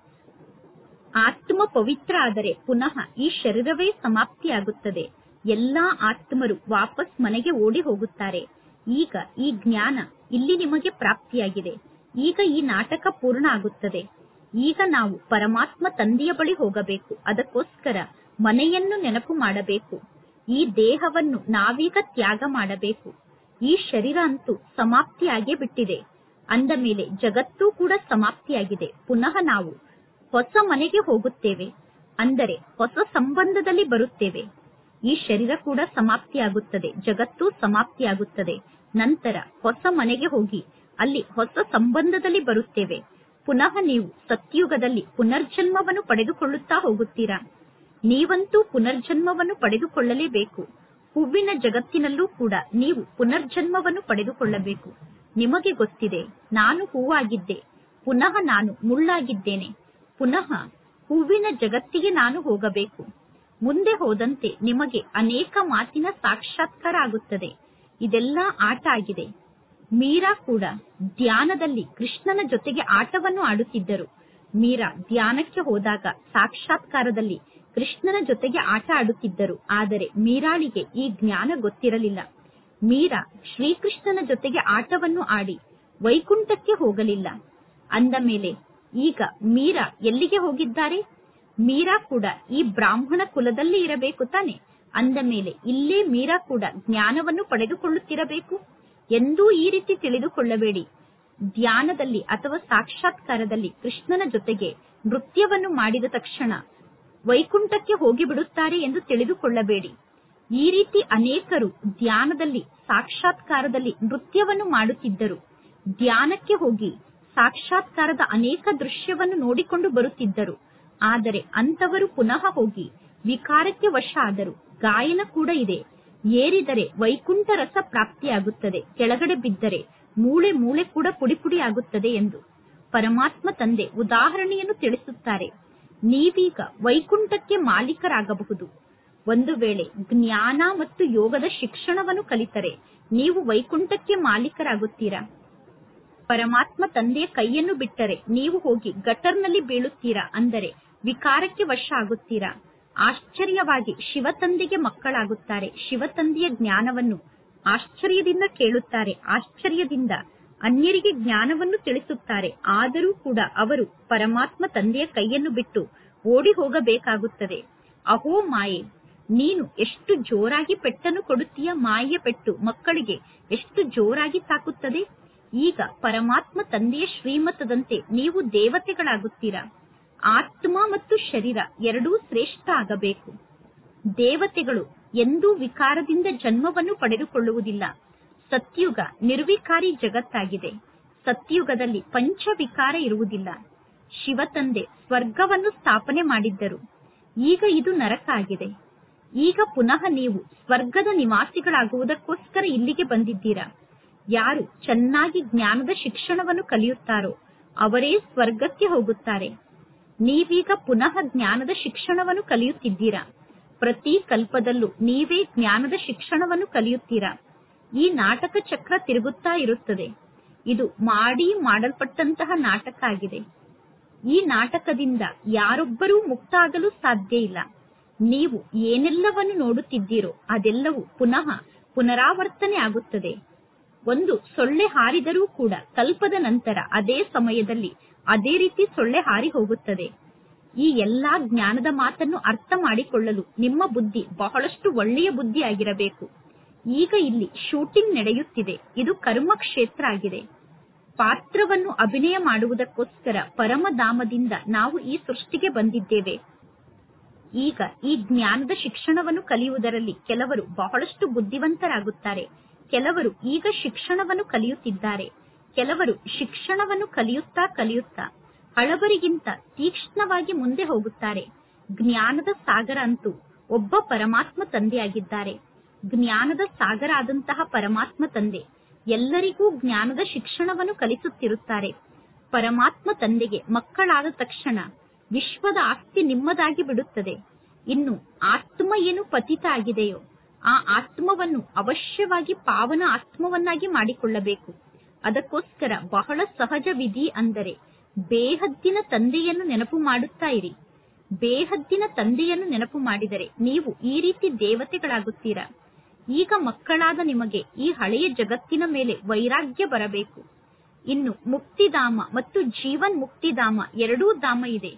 ಆತ್ಮ ಪವಿತ್ರ ಆದರೆ ಪುನಃ ಈ ಶರೀರವೇ ಸಮಾಪ್ತಿಯಾಗುತ್ತದೆ. ಎಲ್ಲಾ ಆತ್ಮರು ವಾಪಸ್ ಮನೆಗೆ ಓಡಿ ಹೋಗುತ್ತಾರೆ. ಈಗ ಈ ಜ್ಞಾನ ಇಲ್ಲಿ ನಿಮಗೆ ಪ್ರಾಪ್ತಿಯಾಗಿದೆ. ಈಗ ಈ ನಾಟಕ ಪೂರ್ಣ ಆಗುತ್ತದೆ. ಈಗ ನಾವು ಪರಮಾತ್ಮ ತಂದೆಯ ಬಳಿ ಹೋಗಬೇಕು. ಅದಕ್ಕೋಸ್ಕರ ಮನೆಯನ್ನು ನೆನಪು ಮಾಡಬೇಕು. ಈ ದೇಹವನ್ನು ನಾವೀಗ ತ್ಯಾಗ ಮಾಡಬೇಕು. ಈ ಶರೀರ ಅಂತೂ ಸಮಾಪ್ತಿಯಾಗೇ ಬಿಟ್ಟಿದೆ. ಅಂದ ಮೇಲೆ ಜಗತ್ತೂ ಕೂಡ ಸಮಾಪ್ತಿಯಾಗಿದೆ. ಪುನಃ ನಾವು ಹೊಸ ಮನೆಗೆ ಹೋಗುತ್ತೇವೆ. ಅಂದರೆ ಹೊಸ ಸಂಬಂಧದಲ್ಲಿ ಬರುತ್ತೇವೆ. ಈ ಶರೀರ ಕೂಡ ಸಮಾಪ್ತಿಯಾಗುತ್ತದೆ, ಜಗತ್ತೂ ಸಮಾಪ್ತಿಯಾಗುತ್ತದೆ. ನಂತರ ಹೊಸ ಮನೆಗೆ ಹೋಗಿ ಅಲ್ಲಿ ಹೊಸ ಸಂಬಂಧದಲ್ಲಿ ಬರುತ್ತೇವೆ. ಪುನಃ ನೀವು ಸತ್ಯುಗದಲ್ಲಿ ಪುನರ್ಜನ್ಮವನ್ನು ಪಡೆದುಕೊಳ್ಳುತ್ತಾ ಹೋಗುತ್ತೀರಾ. ನೀವಂತೂ ಪುನರ್ಜನ್ಮವನ್ನು ಪಡೆದುಕೊಳ್ಳಲೇಬೇಕು. ಹೂವಿನ ಜಗತ್ತಿನಲ್ಲೂ ಕೂಡ ನೀವು ಪುನರ್ಜನ್ಮವನ್ನು ಪಡೆದುಕೊಳ್ಳಬೇಕು. ನಿಮಗೆ ಗೊತ್ತಿದೆ, ನಾನು ಹೂವಾಗಿದ್ದೆ, ಪುನಃ ನಾನು ಮುಳ್ಳಾಗಿದ್ದೇನೆ. ಪುನಃ ಹೂವಿನ ಜಗತ್ತಿಗೆ ನಾನು ಹೋಗಬೇಕು. ಮುಂದೆ ಹೋದಂತೆ ನಿಮಗೆ ಅನೇಕ ಮಾತಿನ ಸಾಕ್ಷಾತ್ಕಾರ ಆಗುತ್ತದೆ. ಇದೆಲ್ಲ ಆಟ ಆಗಿದೆ. ಮೀರಾ ಕೂಡ ಧ್ಯಾನದಲ್ಲಿ ಕೃಷ್ಣನ ಜೊತೆಗೆ ಆಟವನ್ನು ಆಡುತ್ತಿದ್ದರು. ಮೀರಾ ಧ್ಯಾನಕ್ಕೆ ಹೋದಾಗ ಸಾಕ್ಷಾತ್ಕಾರದಲ್ಲಿ ಕೃಷ್ಣನ ಜೊತೆಗೆ ಆಟ ಆಡುತ್ತಿದ್ದರು. ಆದರೆ ಮೀರಾಳಿಗೆ ಈ ಜ್ಞಾನ ಗೊತ್ತಿರಲಿಲ್ಲ. ಮೀರಾ ಶ್ರೀಕೃಷ್ಣನ ಜೊತೆಗೆ ಆಟವನ್ನು ಆಡಿ ವೈಕುಂಠಕ್ಕೆ ಹೋಗಲಿಲ್ಲ. ಅಂದ ಮೇಲೆ ಈಗ ಮೀರಾ ಎಲ್ಲಿಗೆ ಹೋಗಿದ್ದಾರೆ? ಮೀರಾ ಕೂಡ ಈ ಬ್ರಾಹ್ಮಣ ಕುಲದಲ್ಲಿ ಇರಬೇಕು ತಾನೆ. ಅಂದ ಮೇಲೆ ಇಲ್ಲೇ ಮೀರಾ ಕೂಡ ಜ್ಞಾನವನ್ನು ಪಡೆದುಕೊಳ್ಳುತ್ತಿರಬೇಕು. ಎಂದೂ ಈ ರೀತಿ ತಿಳಿದುಕೊಳ್ಳಬೇಡಿ. ಧ್ಯಾನದಲ್ಲಿ ಅಥವಾ ಸಾಕ್ಷಾತ್ಕಾರದಲ್ಲಿ ಕೃಷ್ಣನ ಜೊತೆಗೆ ನೃತ್ಯವನ್ನು ಮಾಡಿದ ತಕ್ಷಣ ವೈಕುಂಠಕ್ಕೆ ಹೋಗಿಬಿಡುತ್ತಾರೆ ಎಂದು ತಿಳಿದುಕೊಳ್ಳಬೇಡಿ. ಈ ರೀತಿ ಅನೇಕರು ಧ್ಯಾನದಲ್ಲಿ ಸಾಕ್ಷಾತ್ಕಾರದಲ್ಲಿ ನೃತ್ಯವನ್ನು ಮಾಡುತ್ತಿದ್ದರು. ಧ್ಯಾನಕ್ಕೆ ಹೋಗಿ ಸಾಕ್ಷಾತ್ಕಾರದ ಅನೇಕ ದೃಶ್ಯವನ್ನು ನೋಡಿಕೊಂಡು ಬರುತ್ತಿದ್ದರು. ಆದರೆ ಅಂತವರು ಪುನಃ ಹೋಗಿ ವಿಕಾರಕ್ಕೆ ವಶ ಆದರು. ಗಾಯನ ಕೂಡ ಇದೆ. ಏರಿದರೆ ವೈಕುಂಠ ರಸ ಪ್ರಾಪ್ತಿಯಾಗುತ್ತದೆ, ಕೆಳಗಡೆ ಬಿದ್ದರೆ ಮೂಳೆ ಮೂಳೆ ಕೂಡ ಪುಡಿ ಪುಡಿ ಆಗುತ್ತದೆ ಎಂದು ಪರಮಾತ್ಮ ತಂದೆ ಉದಾಹರಣೆಯನ್ನು ತಿಳಿಸುತ್ತಾರೆ. ನೀವೀಗ ವೈಕುಂಠಕ್ಕೆ ಮಾಲೀಕರಾಗಬಹುದು. ಒಂದು ವೇಳೆ ಜ್ಞಾನ ಮತ್ತು ಯೋಗದ ಶಿಕ್ಷಣವನ್ನು ಕಲಿತರೆ ನೀವು ವೈಕುಂಠಕ್ಕೆ ಮಾಲೀಕರಾಗುತ್ತೀರಾ? ಪರಮಾತ್ಮ ತಂದೆಯ ಕೈಯನ್ನು ಬಿಟ್ಟರೆ ನೀವು ಹೋಗಿ ಗಟರ್ನಲ್ಲಿ ಬೀಳುತ್ತೀರಾ, ಅಂದರೆ ವಿಕಾರಕ್ಕೆ ವಶ ಆಗುತ್ತೀರಾ. ಆಶ್ಚರ್ಯವಾಗಿ ಶಿವತಂದೆಗೆ ಮಕ್ಕಳಾಗುತ್ತಾರೆ. ಶಿವತಂದೆಯ ಜ್ಞಾನವನ್ನು ಆಶ್ಚರ್ಯದಿಂದ ಕೇಳುತ್ತಾರೆ, ಆಶ್ಚರ್ಯದಿಂದ ಅನ್ಯರಿಗೆ ಜ್ಞಾನವನ್ನು ತಿಳಿಸುತ್ತಾರೆ. ಆದರೂ ಕೂಡ ಅವರು ಪರಮಾತ್ಮ ತಂದೆಯ ಕೈಯನ್ನು ಬಿಟ್ಟು ಓಡಿ ಹೋಗಬೇಕಾಗುತ್ತದೆ. ಅಹೋ ಮಾಯೆ, ನೀನು ಎಷ್ಟು ಜೋರಾಗಿ ಪೆಟ್ಟನ್ನು ಕೊಡುತ್ತೀಯ. ಮಾಯೆಯ ಪೆಟ್ಟು ಮಕ್ಕಳಿಗೆ ಎಷ್ಟು ಜೋರಾಗಿ ತಾಕುತ್ತದೆ. ಈಗ ಪರಮಾತ್ಮ ತಂದೆಯ ಶ್ರೀಮತದಂತೆ ನೀವು ದೇವತೆಗಳಾಗುತ್ತೀರಾ. ಆತ್ಮ ಮತ್ತು ಶರೀರ ಎರಡೂ ಶ್ರೇಷ್ಠ ಆಗಬೇಕು. ದೇವತೆಗಳು ಎಂದೂ ವಿಕಾರದಿಂದ ಜನ್ಮವನ್ನು ಪಡೆದುಕೊಳ್ಳುವುದಿಲ್ಲ. ಸತ್ಯುಗ ನಿರ್ವಿಕಾರಿ ಜಗತ್ತಾಗಿದೆ. ಸತ್ಯುಗದಲ್ಲಿ ಪಂಚವಿಕಾರ ಇರುವುದಿಲ್ಲ. ಶಿವತಂದೆ ಸ್ವರ್ಗವನ್ನು ಸ್ಥಾಪನೆ ಮಾಡಿದ್ದರು. ಈಗ ಇದು ನರಕ ಆಗಿದೆ. ಈಗ ಪುನಃ ನೀವು ಸ್ವರ್ಗದ ನಿವಾಸಿಗಳಾಗುವುದಕ್ಕೋಸ್ಕರ ಇಲ್ಲಿಗೆ ಬಂದಿದ್ದೀರಾ. ಯಾರು ಚೆನ್ನಾಗಿ ಜ್ಞಾನದ ಶಿಕ್ಷಣವನ್ನು ಕಲಿಯುತ್ತಾರೋ ಅವರೇ ಸ್ವರ್ಗಕ್ಕೆ ಹೋಗುತ್ತಾರೆ. ನೀವೀಗ ಪುನಃ ಜ್ಞಾನದ ಶಿಕ್ಷಣವನ್ನು ಕಲಿಯುತ್ತಿದ್ದೀರಾ. ಪ್ರತಿ ಕಲ್ಪದಲ್ಲೂ ನೀವೇ ಜ್ಞಾನದ ಶಿಕ್ಷಣವನ್ನು ಕಲಿಯುತ್ತೀರಾ. ಈ ನಾಟಕ ಚಕ್ರ ತಿರುಗುತ್ತಾ ಇರುತ್ತದೆ. ಇದು ಮಾಡಿ ಮಾಡಲ್ಪಟ್ಟಂತಹ ನಾಟಕ ಆಗಿದೆ. ಈ ನಾಟಕದಿಂದ ಯಾರೊಬ್ಬರೂ ಮುಕ್ತ ಆಗಲು ಸಾಧ್ಯ ಇಲ್ಲ. ನೀವು ಏನೆಲ್ಲವನ್ನು ನೋಡುತ್ತಿದ್ದೀರೋ ಅದೆಲ್ಲವೂ ಪುನಃ ಪುನರಾವರ್ತನೆ ಆಗುತ್ತದೆ. ಒಂದು ಸೊಳ್ಳೆ ಹಾರಿದರೂ ಕೂಡ ಕಲ್ಪದ ನಂತರ ಅದೇ ಸಮಯದಲ್ಲಿ ಅದೇ ರೀತಿ ಸೊಳ್ಳೆ ಹಾರಿ ಹೋಗುತ್ತದೆ. ಈ ಎಲ್ಲಾ ಜ್ಞಾನದ ಮಾತನ್ನು ಅರ್ಥ ಮಾಡಿಕೊಳ್ಳಲು ನಿಮ್ಮ ಬುದ್ಧಿ ಬಹಳಷ್ಟು ಒಳ್ಳೆಯ ಬುದ್ಧಿ ಆಗಿರಬೇಕು. ಈಗ ಇಲ್ಲಿ ಶೂಟಿಂಗ್ ನಡೆಯುತ್ತಿದೆ. ಇದು ಕರ್ಮ ಕ್ಷೇತ್ರ ಆಗಿದೆ. ಪಾತ್ರವನ್ನು ಅಭಿನಯ ಮಾಡುವುದಕ್ಕೋಸ್ಕರ ಪರಮಧಾಮದಿಂದ ನಾವು ಈ ಸೃಷ್ಟಿಗೆ ಬಂದಿದ್ದೇವೆ. ಈಗ ಈ ಜ್ಞಾನದ ಶಿಕ್ಷಣವನ್ನು ಕಲಿಯುವುದರಲ್ಲಿ ಕೆಲವರು ಬಹಳಷ್ಟು ಬುದ್ಧಿವಂತರಾಗುತ್ತಾರೆ. ಕೆಲವರು ಈಗ ಶಿಕ್ಷಣವನ್ನು ಕಲಿಯುತ್ತಿದ್ದಾರೆ. ಕೆಲವರು ಶಿಕ್ಷಣವನ್ನು ಕಲಿಯುತ್ತಾ ಕಲಿಯುತ್ತಾ ಹಳಬರಿಗಿಂತ ತೀಕ್ಷ್ಣವಾಗಿ ಮುಂದೆ ಹೋಗುತ್ತಾರೆ. ಜ್ಞಾನದ ಸಾಗರ ಅಂತೂ ಒಬ್ಬ ಪರಮಾತ್ಮ ತಂದೆಯಾಗಿದ್ದಾರೆ. ಜ್ಞಾನದ ಸಾಗರ ಆದಂತಹ ಪರಮಾತ್ಮ ತಂದೆ ಎಲ್ಲರಿಗೂ ಜ್ಞಾನದ ಶಿಕ್ಷಣವನ್ನು ಕಲಿಸುತ್ತಿರುತ್ತಾರೆ. ಪರಮಾತ್ಮ ತಂದೆಗೆ ಮಕ್ಕಳಾದ ತಕ್ಷಣ ವಿಶ್ವದ ಆಸ್ತಿ ನಿಮ್ಮದಾಗಿ ಬಿಡುತ್ತದೆ. ಇನ್ನು ಆತ್ಮ ಏನು ಪತಿತ ಆಗಿದೆಯೋ ಆ ಆತ್ಮವನ್ನು ಅವಶ್ಯವಾಗಿ ಪಾವನ ಆತ್ಮವನ್ನಾಗಿ ಮಾಡಿಕೊಳ್ಳಬೇಕು. ಅದಕ್ಕೋಸ್ಕರ ಬಹಳ ಸಹಜ ವಿಧಿ ಅಂದರೆ ಬೇಹದ್ದಿನ ತಂದೆಯನ್ನು ನೆನಪು ಮಾಡುತ್ತಾ ಇರಿ. ಬೇಹದ್ದಿನ ತಂದೆಯನ್ನು ನೆನಪು ಮಾಡಿದರೆ ನೀವು ಈ ರೀತಿ ದೇವತೆಗಳಾಗುತ್ತೀರಾ. ಈಗ ಮಕ್ಕಳಾದ ನಿಮಗೆ ಈ ಹಳೆಯ ಜಗತ್ತಿನ ಮೇಲೆ ವೈರಾಗ್ಯ ಬರಬೇಕು. ಇನ್ನು ಮುಕ್ತಿಧಾಮ ಮತ್ತು ಜೀವನ್ ಮುಕ್ತಿಧಾಮ ಎರಡೂ ಧಾಮ ಇದೆ.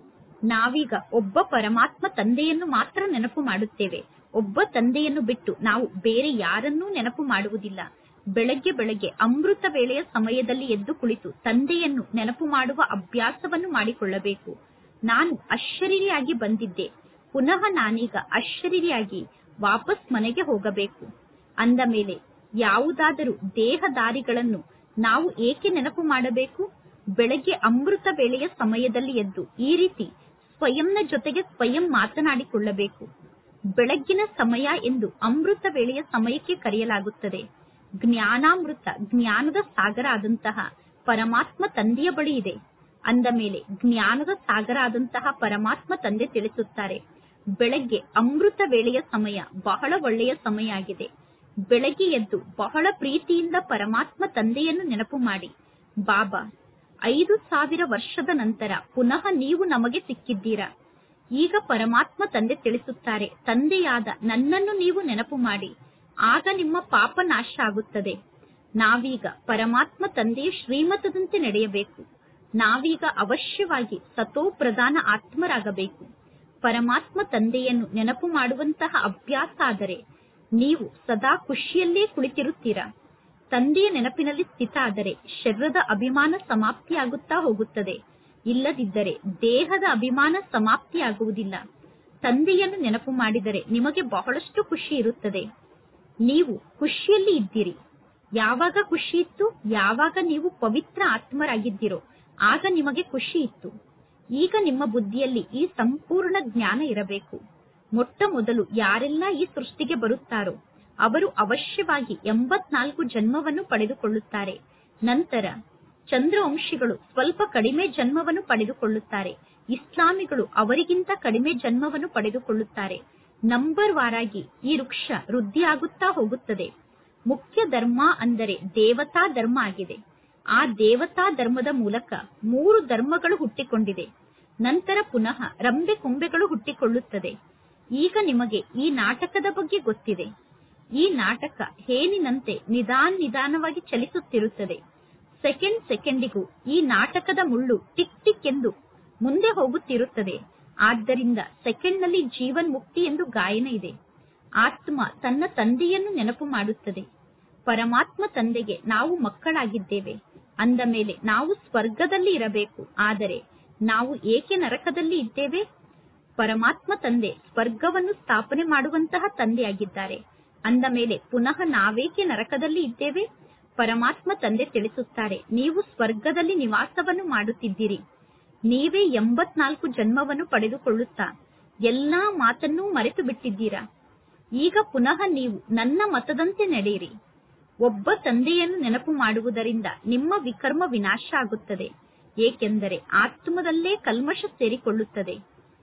ನಾವೀಗ ಒಬ್ಬ ಪರಮಾತ್ಮ ತಂದೆಯನ್ನು ಮಾತ್ರ ನೆನಪು ಮಾಡುತ್ತೇವೆ. ಒಬ್ಬ ತಂದೆಯನ್ನು ಬಿಟ್ಟು ನಾವು ಬೇರೆ ಯಾರನ್ನೂ ನೆನಪು ಮಾಡುವುದಿಲ್ಲ. ಬೆಳಗ್ಗೆ ಬೆಳಗ್ಗೆ ಅಮೃತ ವೇಳೆಯ ಸಮಯದಲ್ಲಿ ಎದ್ದು ಕುಳಿತು ತಂದೆಯನ್ನು ನೆನಪು ಮಾಡುವ ಅಭ್ಯಾಸವನ್ನು ಮಾಡಿಕೊಳ್ಳಬೇಕು. ನಾನು ಅಶರೀರಿಯಾಗಿ ಬಂದಿದ್ದೆ, ಪುನಃ ನಾನೀಗ ಅಶರೀರಿಯಾಗಿ ವಾಪಸ್ ಮನೆಗೆ ಹೋಗಬೇಕು. ಅಂದ ಮೇಲೆ ಯಾವುದಾದರೂ ದೇಹದಾರಿಗಳನ್ನು ನಾವು ಏಕೆ ನೆನಪು ಮಾಡಬೇಕು? ಬೆಳಗ್ಗೆ ಅಮೃತ ವೇಳೆಯ ಸಮಯದಲ್ಲಿ ಎದ್ದು ಈ ರೀತಿ ಸ್ವಯಂನ ಜೊತೆಗೆ ಸ್ವಯಂ ಮಾತನಾಡಿಕೊಳ್ಳಬೇಕು. ಬೆಳಗ್ಗಿನ ಸಮಯ ಎಂದು ಅಮೃತ ವೇಳೆಯ ಸಮಯಕ್ಕೆ ಕರೆಯಲಾಗುತ್ತದೆ. ಜ್ಞಾನಾಮೃತ ಜ್ಞಾನದ ಸಾಗರ ಆದಂತಹ ಪರಮಾತ್ಮ ತಂದೆಯ ಬಳಿ ಇದೆ. ಅಂದ ಮೇಲೆ ಜ್ಞಾನದ ಸಾಗರ ಆದಂತಹ ಪರಮಾತ್ಮ ತಂದೆ ತಿಳಿಸುತ್ತಾರೆ, ಬೆಳಗ್ಗೆ ಅಮೃತ ವೇಳೆಯ ಸಮಯ ಬಹಳ ಒಳ್ಳೆಯ ಸಮಯ ಆಗಿದೆ. ಬೆಳಗ್ಗೆ ಎದ್ದು ಬಹಳ ಪ್ರೀತಿಯಿಂದ ಪರಮಾತ್ಮ ತಂದೆಯನ್ನು ನೆನಪು ಮಾಡಿ, ಬಾಬಾ ಐದು ಸಾವಿರ ವರ್ಷದ ನಂತರ ಪುನಃ ನೀವು ನಮಗೆ ಸಿಕ್ಕಿದ್ದೀರಾ. ಈಗ ಪರಮಾತ್ಮ ತಂದೆ ತಿಳಿಸುತ್ತಾರೆ, ತಂದೆಯಾದ ನನ್ನನ್ನು ನೀವು ನೆನಪು ಮಾಡಿ, ಆಗ ನಿಮ್ಮ ಪಾಪ ನಾಶ ಆಗುತ್ತದೆ. ನಾವೀಗ ಪರಮಾತ್ಮ ತಂದೆಯ ಶ್ರೀಮತದಂತೆ ನಡೆಯಬೇಕು. ನಾವೀಗ ಅವಶ್ಯವಾಗಿ ಸತೋ ಪ್ರಧಾನ ಆತ್ಮರಾಗಬೇಕು. ಪರಮಾತ್ಮ ತಂದೆಯನ್ನು ನೆನಪು ಮಾಡುವಂತಹ ಅಭ್ಯಾಸ ಆದರೆ ನೀವು ಸದಾ ಖುಷಿಯಲ್ಲೇ ಕುಳಿತಿರುತ್ತೀರಾ. ತಂದೆಯ ನೆನಪಿನಲ್ಲಿ ಸ್ಥಿತ ಆದರೆ ಶರೀರದ ಅಭಿಮಾನ ಸಮಾಪ್ತಿಯಾಗುತ್ತಾ ಹೋಗುತ್ತದೆ. ಇಲ್ಲದಿದ್ದರೆ ದೇಹದ ಅಭಿಮಾನ ಸಮಾಪ್ತಿಯಾಗುವುದಿಲ್ಲ. ತಂದೆಯನ್ನು ನೆನಪು ಮಾಡಿದರೆ ನಿಮಗೆ ಬಹಳಷ್ಟು ಖುಷಿ ಇರುತ್ತದೆ. ನೀವು ಖುಷಿಯಲ್ಲಿ ಇದ್ದೀರಿ. ಯಾವಾಗ ಖುಷಿ ಇತ್ತು? ಯಾವಾಗ ನೀವು ಪವಿತ್ರ ಆತ್ಮರಾಗಿದ್ದೀರೋ ಆಗ ನಿಮಗೆ ಖುಷಿ ಇತ್ತು. ಈಗ ನಿಮ್ಮ ಬುದ್ಧಿಯಲ್ಲಿ ಈ ಸಂಪೂರ್ಣ ಜ್ಞಾನ ಇರಬೇಕು. ಮೊಟ್ಟ ಮೊದಲು ಯಾರೆಲ್ಲ ಈ ಸೃಷ್ಟಿಗೆ ಬರುತ್ತಾರೋ ಅವರು ಅವಶ್ಯವಾಗಿ ಎಂಬತ್ನಾಲ್ಕು ಜನ್ಮವನ್ನು ಪಡೆದುಕೊಳ್ಳುತ್ತಾರೆ. ನಂತರ ಚಂದ್ರವಂಶಿಗಳು ಸ್ವಲ್ಪ ಕಡಿಮೆ ಜನ್ಮವನ್ನು ಪಡೆದುಕೊಳ್ಳುತ್ತಾರೆ. ಇಸ್ಲಾಮಿಗಳು ಅವರಿಗಿಂತ ಕಡಿಮೆ ಜನ್ಮವನ್ನು ಪಡೆದುಕೊಳ್ಳುತ್ತಾರೆ. ನಂಬರ್ ವಾರಾಗಿ ಈ ವೃಕ್ಷ ವೃದ್ಧಿಯಾಗುತ್ತಾ ಹೋಗುತ್ತದೆ. ಮುಖ್ಯ ಧರ್ಮ ಅಂದರೆ ದೇವತಾ ಧರ್ಮ ಆಗಿದೆ. ಆ ದೇವತಾ ಧರ್ಮದ ಮೂಲಕ ಮೂರು ಧರ್ಮಗಳು ಹುಟ್ಟಿಕೊಂಡಿದೆ. ನಂತರ ಪುನಃ ರಂಬೆ ಕೊಂಬೆಗಳು ಹುಟ್ಟಿಕೊಳ್ಳುತ್ತದೆ. ಈಗ ನಿಮಗೆ ಈ ನಾಟಕದ ಬಗ್ಗೆ ಗೊತ್ತಿದೆ. ಈ ನಾಟಕ ಹೇನಿನಂತೆ ನಿಧಾನ ನಿಧಾನವಾಗಿ ಚಲಿಸುತ್ತಿರುತ್ತದೆ. ಸೆಕೆಂಡ್ ಸೆಕೆಂಡಿಗೂ ಈ ನಾಟಕದ ಮುಳ್ಳು ಟಿಕ್ ಟಿಕ್ ಎಂದು ಮುಂದೆ ಹೋಗುತ್ತಿರುತ್ತದೆ. ಆದ್ದರಿಂದ ಸೆಕೆಂಡ್ ನಲ್ಲಿ ಜೀವನ್ ಮುಕ್ತಿ ಎಂದು ಗಾಯನ ಇದೆ. ಆತ್ಮ ತನ್ನ ತಂದೆಯನ್ನು ನೆನಪು ಮಾಡುತ್ತದೆ. ಪರಮಾತ್ಮ ತಂದೆಗೆ ನಾವು ಮಕ್ಕಳಾಗಿದ್ದೇವೆ ಅಂದ ಮೇಲೆ ನಾವು ಸ್ವರ್ಗದಲ್ಲಿ ಇರಬೇಕು. ಆದರೆ ನಾವು ಏಕೆ ನರಕದಲ್ಲಿ ಇದ್ದೇವೆ? ಪರಮಾತ್ಮ ತಂದೆ ಸ್ವರ್ಗವನ್ನು ಸ್ಥಾಪನೆ ಮಾಡುವಂತಹ ತಂದೆಯಾಗಿದ್ದಾರೆ. ಅಂದ ಮೇಲೆ ಪುನಃ ನಾವೇಕೆ ನರಕದಲ್ಲಿ ಇದ್ದೇವೆ? ಪರಮಾತ್ಮ ತಂದೆ ತಿಳಿಸುತ್ತಾರೆ, ನೀವು ಸ್ವರ್ಗದಲ್ಲಿ ನಿವಾಸವನ್ನು ಮಾಡುತ್ತಿದ್ದೀರಿ. ನೀವೇ ಎಂಬತ್ನಾಲ್ಕು ಜನ್ಮವನ್ನು ಪಡೆದುಕೊಳ್ಳುತ್ತಾ ಎಲ್ಲಾ ಮಾತನ್ನೂ ಮರೆತು ಬಿಟ್ಟಿದ್ದೀರಾ. ಈಗ ಪುನಃ ನೀವು ನನ್ನ ಮತದಂತೆ ನಡೆಯಿರಿ. ಒಬ್ಬ ತಂದೆಯನ್ನು ನೆನಪು ಮಾಡುವುದರಿಂದ ನಿಮ್ಮ ವಿಕರ್ಮ ವಿನಾಶ ಆಗುತ್ತದೆ. ಏಕೆಂದರೆ ಆತ್ಮದಲ್ಲೇ ಕಲ್ಮಶ ಸೇರಿಕೊಳ್ಳುತ್ತದೆ.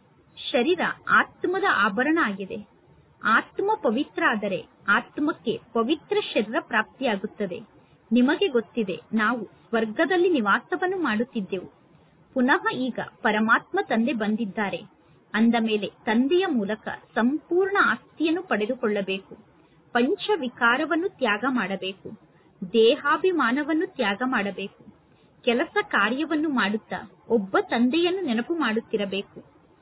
ಶರೀರ ಆತ್ಮದ ಆಭರಣ ಆಗಿದೆ. ಆತ್ಮ ಪವಿತ್ರ ಆದರೆ ಆತ್ಮಕ್ಕೆ ಪವಿತ್ರ ಶರೀರ ಪ್ರಾಪ್ತಿಯಾಗುತ್ತದೆ. ನಿಮಗೆ ಗೊತ್ತಿದೆ, ನಾವು ಸ್ವರ್ಗದಲ್ಲಿ ನಿವಾಸವನ್ನು ಮಾಡುತ್ತಿದ್ದೆವು. ಪುನಃ ಈಗ ಪರಮಾತ್ಮ ತಂದೆ ಬಂದಿದ್ದಾರೆ. ಅಂದ ಮೇಲೆ ತಂದೆಯ ಮೂಲಕ ಸಂಪೂರ್ಣ ಆಸ್ತಿಯನ್ನು ಪಡೆದುಕೊಳ್ಳಬೇಕು. ಪಂಚ ವಿಕಾರವನ್ನು ತ್ಯಾಗ ಮಾಡಬೇಕು. ದೇಹಾಭಿಮಾನವನ್ನು ತ್ಯಾಗ ಮಾಡಬೇಕು. ಕೆಲಸ ಕಾರ್ಯವನ್ನು ಮಾಡುತ್ತಾ ಒಬ್ಬ ತಂದೆಯನ್ನು ನೆನಪು ಮಾಡುತ್ತಿರಬೇಕು.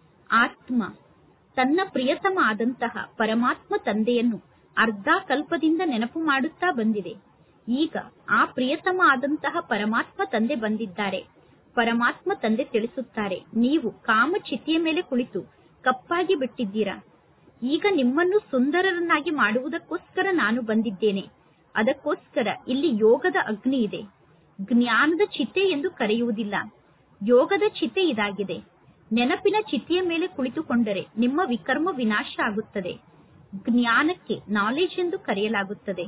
ಆತ್ಮ ತನ್ನ ಪ್ರಿಯತಮ ಆದಂತಹ ಪರಮಾತ್ಮ ತಂದೆಯನ್ನು ಅರ್ಧ ಕಲ್ಪದಿಂದ ನೆನಪು ಮಾಡುತ್ತಾ ಬಂದಿದೆ. ಈಗ ಆ ಪ್ರಿಯತಮ ಆದಂತಹ ಪರಮಾತ್ಮ ತಂದೆ ಬಂದಿದ್ದಾರೆ. ಪರಮಾತ್ಮ ತಂದೆ ತಿಳಿಸುತ್ತಾರೆ, ನೀವು ಕಾಮಚಿತೆಯ ಮೇಲೆ ಕುಳಿತು ಕಪ್ಪಾಗಿ ಬಿಟ್ಟಿದ್ದೀರಾ. ಈಗ ನಿಮ್ಮನ್ನು ಸುಂದರರನ್ನಾಗಿ ಮಾಡುವುದಕ್ಕೋಸ್ಕರ ನಾನು ಬಂದಿದ್ದೇನೆ. ಅದಕ್ಕೋಸ್ಕರ ಇಲ್ಲಿ ಯೋಗದ ಅಗ್ನಿ ಇದೆ. ಜ್ಞಾನದ ಚಿತೆ ಎಂದು ಕರೆಯುವುದಿಲ್ಲ. ಯೋಗದ ಚಿತೆ ಇದಾಗಿದೆ. ನೆನಪಿನ ಚಿತೆಯ ಮೇಲೆ ಕುಳಿತುಕೊಂಡರೆ ನಿಮ್ಮ ವಿಕರ್ಮ ವಿನಾಶ ಆಗುತ್ತದೆ. ಜ್ಞಾನಕ್ಕೆ ನಾಲೆಜ್ ಎಂದು ಕರೆಯಲಾಗುತ್ತದೆ.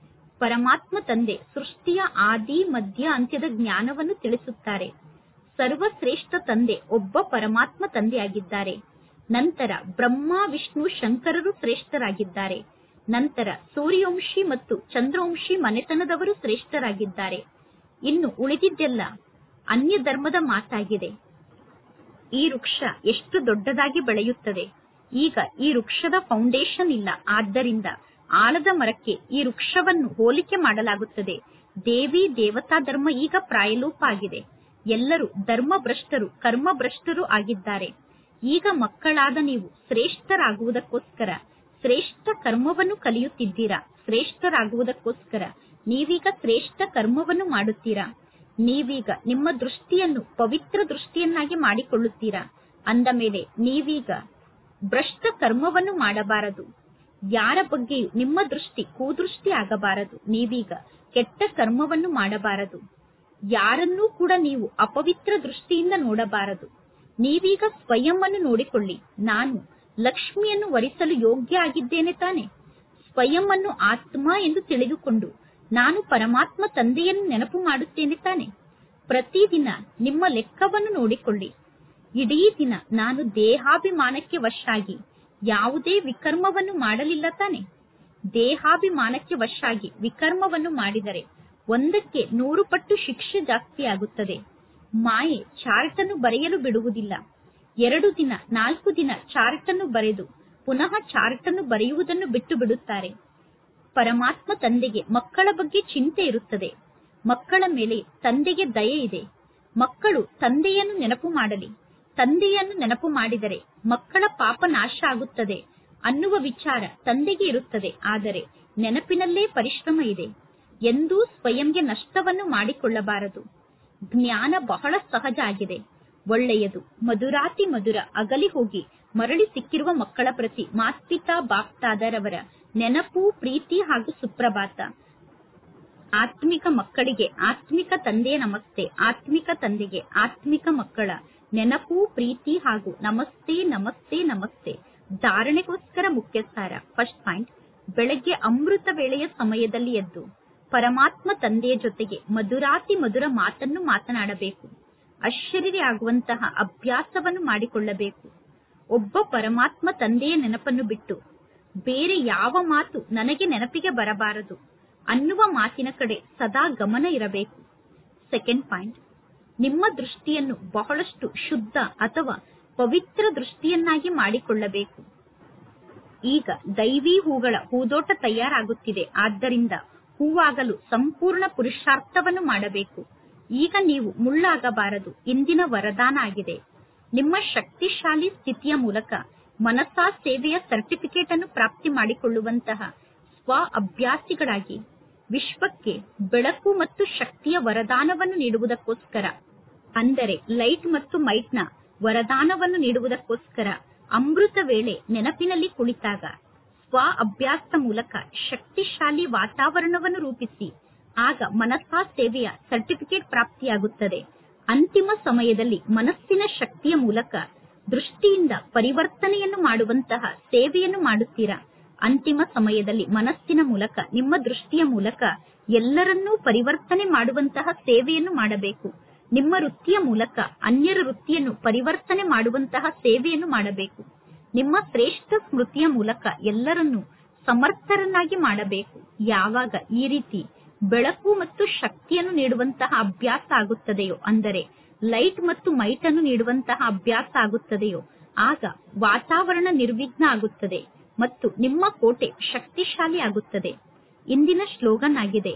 ಪರಮಾತ್ಮ ತಂದೆ ಸೃಷ್ಟಿಯ ಆದಿ ಮಧ್ಯ ಅಂತ್ಯದ ಜ್ಞಾನವನ್ನು ತಿಳಿಸುತ್ತಾರೆ. ಸರ್ವಶ್ರೇಷ್ಠ ತಂದೆ ಒಬ್ಬ ಪರಮಾತ್ಮ ತಂದೆಯಾಗಿದ್ದಾರೆ. ನಂತರ ಬ್ರಹ್ಮ ವಿಷ್ಣು ಶಂಕರರು ಶ್ರೇಷ್ಠರಾಗಿದ್ದಾರೆ. ನಂತರ ಸೂರ್ಯವಂಶಿ ಮತ್ತು ಚಂದ್ರವಂಶಿ ಮನೆತನದವರು ಶ್ರೇಷ್ಠರಾಗಿದ್ದಾರೆ. ಇನ್ನು ಉಳಿದಿದ್ದೆಲ್ಲ ಅನ್ಯ ಧರ್ಮದ ಮಾತಾಗಿದೆ. ಈ ವೃಕ್ಷ ಎಷ್ಟು ದೊಡ್ಡದಾಗಿ ಬೆಳೆಯುತ್ತದೆ. ಈಗ ಈ ವೃಕ್ಷದ ಫೌಂಡೇಶನ್ ಇಲ್ಲ. ಆದ್ದರಿಂದ ಆಲದ ಮರಕ್ಕೆ ಈ ವೃಕ್ಷವನ್ನು ಹೋಲಿಕೆ ಮಾಡಲಾಗುತ್ತದೆ. ದೇವಿ ದೇವತಾ ಧರ್ಮ ಈಗ ಪ್ರಾಯಲೋಪ ಆಗಿದೆ. ಎಲ್ಲರೂ ಧರ್ಮಭ್ರಷ್ಟರು ಕರ್ಮಭ್ರಷ್ಟರು ಆಗಿದ್ದಾರೆ. ಈಗ ಮಕ್ಕಳಾದ ನೀವು ಶ್ರೇಷ್ಠರಾಗುವುದಕ್ಕೋಸ್ಕರ ಶ್ರೇಷ್ಠ ಕರ್ಮವನ್ನು ಕಲಿಯುತ್ತಿದ್ದೀರಾ. ಶ್ರೇಷ್ಠರಾಗುವುದಕ್ಕೋಸ್ಕರ ನೀವೀಗ ಶ್ರೇಷ್ಠ ಕರ್ಮವನ್ನು ಮಾಡುತ್ತೀರಾ. ನೀವೀಗ ನಿಮ್ಮ ದೃಷ್ಟಿಯನ್ನು ಪವಿತ್ರ ದೃಷ್ಟಿಯನ್ನಾಗಿ ಮಾಡಿಕೊಳ್ಳುತ್ತೀರಾ. ಅಂದ ಮೇಲೆ ನೀವೀಗ ಭ್ರಷ್ಟ ಕರ್ಮವನ್ನು ಮಾಡಬಾರದು. ಯಾರ ಬಗ್ಗೆಯೂ ನಿಮ್ಮ ದೃಷ್ಟಿ ಕುದೃಷ್ಟಿ ಆಗಬಾರದು. ನೀವೀಗ ಕೆಟ್ಟ ಕರ್ಮವನ್ನು ಮಾಡಬಾರದು. ಯಾರನ್ನೂ ಕೂಡ ನೀವು ಅಪವಿತ್ರ ದೃಷ್ಟಿಯಿಂದ ನೋಡಬಾರದು. ನೀವೀಗ ಸ್ವಯಂ ಅನ್ನು ನೋಡಿಕೊಳ್ಳಿ. ನಾನು ಲಕ್ಷ್ಮಿಯನ್ನು ವರಿಸಲು ಯೋಗ್ಯ ಆಗಿದ್ದೇನೆ ತಾನೆ. ಸ್ವಯಂ ಅನ್ನು ಆತ್ಮ ಎಂದು ತಿಳಿದುಕೊಂಡು ನಾನು ಪರಮಾತ್ಮ ತಂದೆಯನ್ನು ನೆನಪು ಮಾಡುತ್ತೇನೆ ತಾನೆ. ಪ್ರತಿದಿನ ನಿಮ್ಮ ಲೆಕ್ಕವನ್ನು ನೋಡಿಕೊಳ್ಳಿ. ಇಡೀ ದಿನ ನಾನು ದೇಹಾಭಿಮಾನಕ್ಕೆ ವಶಾಗಿ ಯಾವುದೇ ವಿಕರ್ಮವನ್ನು ಮಾಡಲಿಲ್ಲ ತಾನೆ. ದೇಹಾಭಿಮಾನಕ್ಕೆ ವಶಾಗಿ ವಿಕರ್ಮವನ್ನು ಮಾಡಿದರೆ ಒಂದಕ್ಕೆ ನೂರು ಪಟ್ಟು ಶಿಕ್ಷೆ ಜಾಸ್ತಿ ಆಗುತ್ತದೆ. ಮಾಯೆ ಚಾರ್ಟ್ ಅನ್ನು ಬರೆಯಲು ಬಿಡುವುದಿಲ್ಲ. ಎರಡು ದಿನ ನಾಲ್ಕು ದಿನ ಚಾರ್ಟ್ ಅನ್ನು ಬರೆದು ಪುನಃ ಚಾರ್ಟ್ ಅನ್ನು ಬರೆಯುವುದನ್ನು ಬಿಟ್ಟು ಬಿಡುತ್ತಾರೆ. ಪರಮಾತ್ಮ ತಂದೆಗೆ ಮಕ್ಕಳ ಬಗ್ಗೆ ಚಿಂತೆ ಇರುತ್ತದೆ. ಮಕ್ಕಳ ಮೇಲೆ ತಂದೆಗೆ ದಯೆ ಇದೆ. ಮಕ್ಕಳು ತಂದೆಯನ್ನು ನೆನಪು ಮಾಡಲಿ. ತಂದೆಯನ್ನು ನೆನಪು ಮಾಡಿದರೆ ಮಕ್ಕಳ ಪಾಪ ನಾಶ ಆಗುತ್ತದೆ ಅನ್ನುವ ವಿಚಾರ ತಂದೆಗೆ ಇರುತ್ತದೆ. ಆದರೆ ನೆನಪಿನಲ್ಲೇ ಪರಿಶ್ರಮ ಇದೆ. ಎಂದೂ ಸ್ವಯಂಗೆ ನಷ್ಟವನ್ನು ಮಾಡಿಕೊಳ್ಳಬಾರದು. ಜ್ಞಾನ ಬಹಳ ಸಹಜ ಆಗಿದೆ. ಒಳ್ಳೆಯದು. ಮಧುರಾತಿ ಮಧುರ ಅಗಲಿ ಹೋಗಿ ಮರಳಿ ಸಿಕ್ಕಿರುವ ಮಕ್ಕಳ ಪ್ರತಿ ಮಾತ್ಪಿತಾ ಬಾಪ್ತಾದರವರ ನೆನಪು, ಪ್ರೀತಿ ಹಾಗೂ ಸುಪ್ರಭಾತ. ಆತ್ಮಿಕ ಮಕ್ಕಳಿಗೆ ಆತ್ಮಿಕ ತಂದೆಯ ನಮಸ್ತೆ. ಆತ್ಮಿಕ ತಂದೆಗೆ ಆತ್ಮಿಕ ಮಕ್ಕಳ ನೆನಪು, ಪ್ರೀತಿ ಹಾಗೂ ನಮಸ್ತೆ ನಮಸ್ತೆ ನಮಸ್ತೆ. ಧಾರಣೆಗೋಸ್ಕರ ಮುಖ್ಯ ಸಾರ. ಫಸ್ಟ್ ಪಾಯಿಂಟ್, ಬೆಳಗ್ಗೆ ಅಮೃತ ವೇಳೆಯ ಸಮಯದಲ್ಲಿ ಎದ್ದು ಪರಮಾತ್ಮ ತಂದೆಯ ಜೊತೆಗೆ ಮಧುರಾತಿ ಮಧುರ ಮಾತನ್ನು ಮಾತನಾಡಬೇಕು. ಅಶರೀರಿ ಆಗುವಂತಹ ಅಭ್ಯಾಸವನ್ನು ಮಾಡಿಕೊಳ್ಳಬೇಕು. ಒಬ್ಬ ಪರಮಾತ್ಮ ತಂದೆಯ ನೆನಪನ್ನು ಬಿಟ್ಟು ಬೇರೆ ಯಾವ ಮಾತು ನನಗೆ ನೆನಪಿಗೆ ಬರಬಾರದು ಅನ್ನುವ ಮಾತಿನ ಕಡೆ ಸದಾ ಗಮನ ಇರಬೇಕು. ಸೆಕೆಂಡ್ ಪಾಯಿಂಟ್, ನಿಮ್ಮ ದೃಷ್ಟಿಯನ್ನು ಬಹಳಷ್ಟು ಶುದ್ಧ ಅಥವಾ ಪವಿತ್ರ ದೃಷ್ಟಿಯನ್ನಾಗಿ ಮಾಡಿಕೊಳ್ಳಬೇಕು. ಈಗ ದೈವಿ ಹೂಗಳ ಹೂದೋಟ ತಯಾರಾಗುತ್ತಿದೆ. ಆದ್ದರಿಂದ ಹೂವಾಗಲು ಸಂಪೂರ್ಣ ಪುರುಷಾರ್ಥವನ್ನು ಮಾಡಬೇಕು. ಈಗ ನೀವು ಮುಳ್ಳಾಗಬಾರದು. ಇಂದಿನ ವರದಾನ ಆಗಿದೆ. ನಿಮ್ಮ ಶಕ್ತಿಶಾಲಿ ಸ್ಥಿತಿಯ ಮೂಲಕ ಮನಸಾ ಸೇವೆಯ ಸರ್ಟಿಫಿಕೇಟ್ ಅನ್ನು ಪ್ರಾಪ್ತಿ ಮಾಡಿಕೊಳ್ಳುವಂತಹ ಸ್ವ ಅಭ್ಯಾಸಿಗಳಾಗಿ ವಿಶ್ವಕ್ಕೆ ಬೆಳಕು ಮತ್ತು ಶಕ್ತಿಯ ವರದಾನವನ್ನು ನೀಡುವುದಕ್ಕೋಸ್ಕರ, ಅಂದರೆ ಲೈಟ್ ಮತ್ತು ಮೈಟ್ನ ವರದಾನವನ್ನು ನೀಡುವುದಕ್ಕೋಸ್ಕರ ಅಮೃತ ವೇಳೆ ನೆನಪಿನಲ್ಲಿ ಕುಳಿತಾಗ ಸ್ವ ಅಭ್ಯಾಸದ ಮೂಲಕ ಶಕ್ತಿಶಾಲಿ ವಾತಾವರಣವನ್ನು ರೂಪಿಸಿ ಆಗ ಮನಸಾ ಸೇವೆಯ ಸರ್ಟಿಫಿಕೇಟ್ ಪ್ರಾಪ್ತಿಯಾಗುತ್ತದೆ. ಅಂತಿಮ ಸಮಯದಲ್ಲಿ ಮನಸ್ಸಿನ ಶಕ್ತಿಯ ಮೂಲಕ ದೃಷ್ಟಿಯಿಂದ ಪರಿವರ್ತನೆಯನ್ನು ಮಾಡುವಂತಹ ಸೇವೆಯನ್ನು ಮಾಡುತ್ತೀರಾ. ಅಂತಿಮ ಸಮಯದಲ್ಲಿ ಮನಸ್ಸಿನ ಮೂಲಕ ನಿಮ್ಮ ದೃಷ್ಟಿಯ ಮೂಲಕ ಎಲ್ಲರನ್ನೂ ಪರಿವರ್ತನೆ ಮಾಡುವಂತಹ ಸೇವೆಯನ್ನು ಮಾಡಬೇಕು. ನಿಮ್ಮ ವೃತ್ತಿಯ ಮೂಲಕ ಅನ್ಯರ ವೃತ್ತಿಯನ್ನು ಪರಿವರ್ತನೆ ಮಾಡುವಂತಹ ಸೇವೆಯನ್ನು ಮಾಡಬೇಕು. ನಿಮ್ಮ ಶ್ರೇಷ್ಠ ಸ್ಮೃತಿಯ ಮೂಲಕ ಎಲ್ಲರನ್ನೂ ಸಮರ್ಥರನ್ನಾಗಿ ಮಾಡಬೇಕು. ಯಾವಾಗ ಈ ರೀತಿ ಬೆಳಕು ಮತ್ತು ಶಕ್ತಿಯನ್ನು ನೀಡುವಂತಹ ಅಭ್ಯಾಸ ಆಗುತ್ತದೆಯೋ, ಅಂದರೆ ಲೈಟ್ ಮತ್ತು ಮೈಟ್ ಅನ್ನು ನೀಡುವಂತಹ ಅಭ್ಯಾಸ ಆಗುತ್ತದೆಯೋ, ಆಗ ವಾತಾವರಣ ನಿರ್ವಿಘ್ನ ಆಗುತ್ತದೆ ಮತ್ತು ನಿಮ್ಮ ಕೋಟೆ ಶಕ್ತಿಶಾಲಿ ಆಗುತ್ತದೆ. ಇಂದಿನ ಸ್ಲೋಗನ್ ಆಗಿದೆ,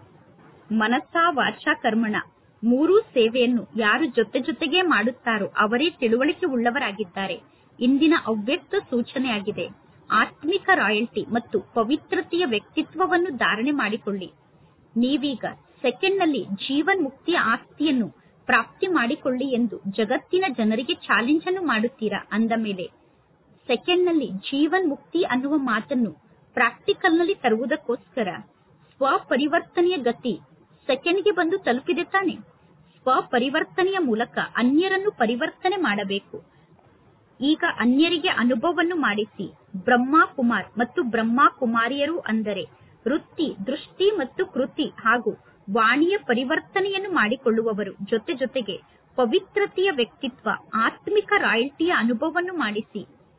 ಮನಸಾ ವಾಚಾ ಕರ್ಮಣ ಮೂರೂ ಸೇವೆಯನ್ನು ಯಾರು ಜೊತೆ ಜೊತೆಗೆ ಮಾಡುತ್ತಾರೋ ಅವರೇ ತಿಳುವಳಿಕೆ ಉಳ್ಳವರಾಗಿದ್ದಾರೆ. ಇಂದಿನ ಅವ್ಯಕ್ತ ಸೂಚನೆಯಾಗಿದೆ, ಆತ್ಮಿಕ ರಾಯಲ್ಟಿ ಮತ್ತು ಪವಿತ್ರತೆಯ ವ್ಯಕ್ತಿತ್ವವನ್ನು ಧಾರಣೆ ಮಾಡಿಕೊಳ್ಳಿ. ನೀವೀಗ ಸೆಕೆಂಡ್ ನಲ್ಲಿ ಜೀವನ್ ಮುಕ್ತಿಯ ಆಸ್ತಿಯನ್ನು ಪ್ರಾಪ್ತಿ ಮಾಡಿಕೊಳ್ಳಿ ಎಂದು ಜಗತ್ತಿನ ಜನರಿಗೆ ಚಾಲೆಂಜ್ ಅನ್ನು ಮಾಡುತ್ತೀರಾ. ಅಂದ ಮೇಲೆ ಸೆಕೆಂಡ್ ನಲ್ಲಿ ಜೀವನ್ ಮುಕ್ತಿ ಅನ್ನುವ ಮಾತನ್ನು ಪ್ರಾಕ್ಟಿಕಲ್ ನಲ್ಲಿ ತರುವುದಕ್ಕೋಸ್ಕರ ಸ್ವಪರಿವರ್ತನೆಯ ಗತಿ ಸೆಕೆಂಡ್ಗೆ ಬಂದು ತಲುಪಿದೆ ತಾನೆ. ಸ್ವಪರಿವರ್ತನೆಯ ಮೂಲಕ ಅನ್ಯರನ್ನು ಪರಿವರ್ತನೆ ಮಾಡಬೇಕು. ಈಗ ಅನ್ಯರಿಗೆ ಅನುಭವವನ್ನು ಮಾಡಿಸಿ ಬ್ರಹ್ಮ ಕುಮಾರ್ ಮತ್ತು ಬ್ರಹ್ಮ ಕುಮಾರಿಯರು, ಅಂದರೆ ವೃತ್ತಿ, ದೃಷ್ಟಿ ಮತ್ತು ಕೃತಿ ಹಾಗೂ ವಾಣಿಯ ಪರಿವರ್ತನೆಯನ್ನು ಮಾಡಿಕೊಳ್ಳುವವರು, ಜೊತೆ ಜೊತೆಗೆ ಪವಿತ್ರತೆಯ ವ್ಯಕ್ತಿತ್ವ, ಆತ್ಮಿಕ ರಾಯಲ್ಟಿಯ ಅನುಭವವನ್ನು ಮಾಡಿಸಿ.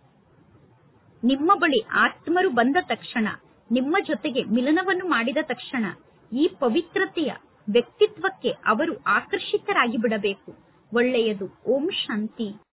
ನಿಮ್ಮ ಬಳಿ ಆತ್ಮರು ಬಂದ ತಕ್ಷಣ, ನಿಮ್ಮ ಜೊತೆಗೆ ಮಿಲನವನ್ನು ಮಾಡಿದ ತಕ್ಷಣ ಈ ಪವಿತ್ರತೆಯ ವ್ಯಕ್ತಿತ್ವಕ್ಕೆ ಅವರು ಆಕರ್ಷಿತರಾಗಿ ಬಿಡಬೇಕು. ಒಳ್ಳೆಯದು. ಓಂ ಶಾಂತಿ.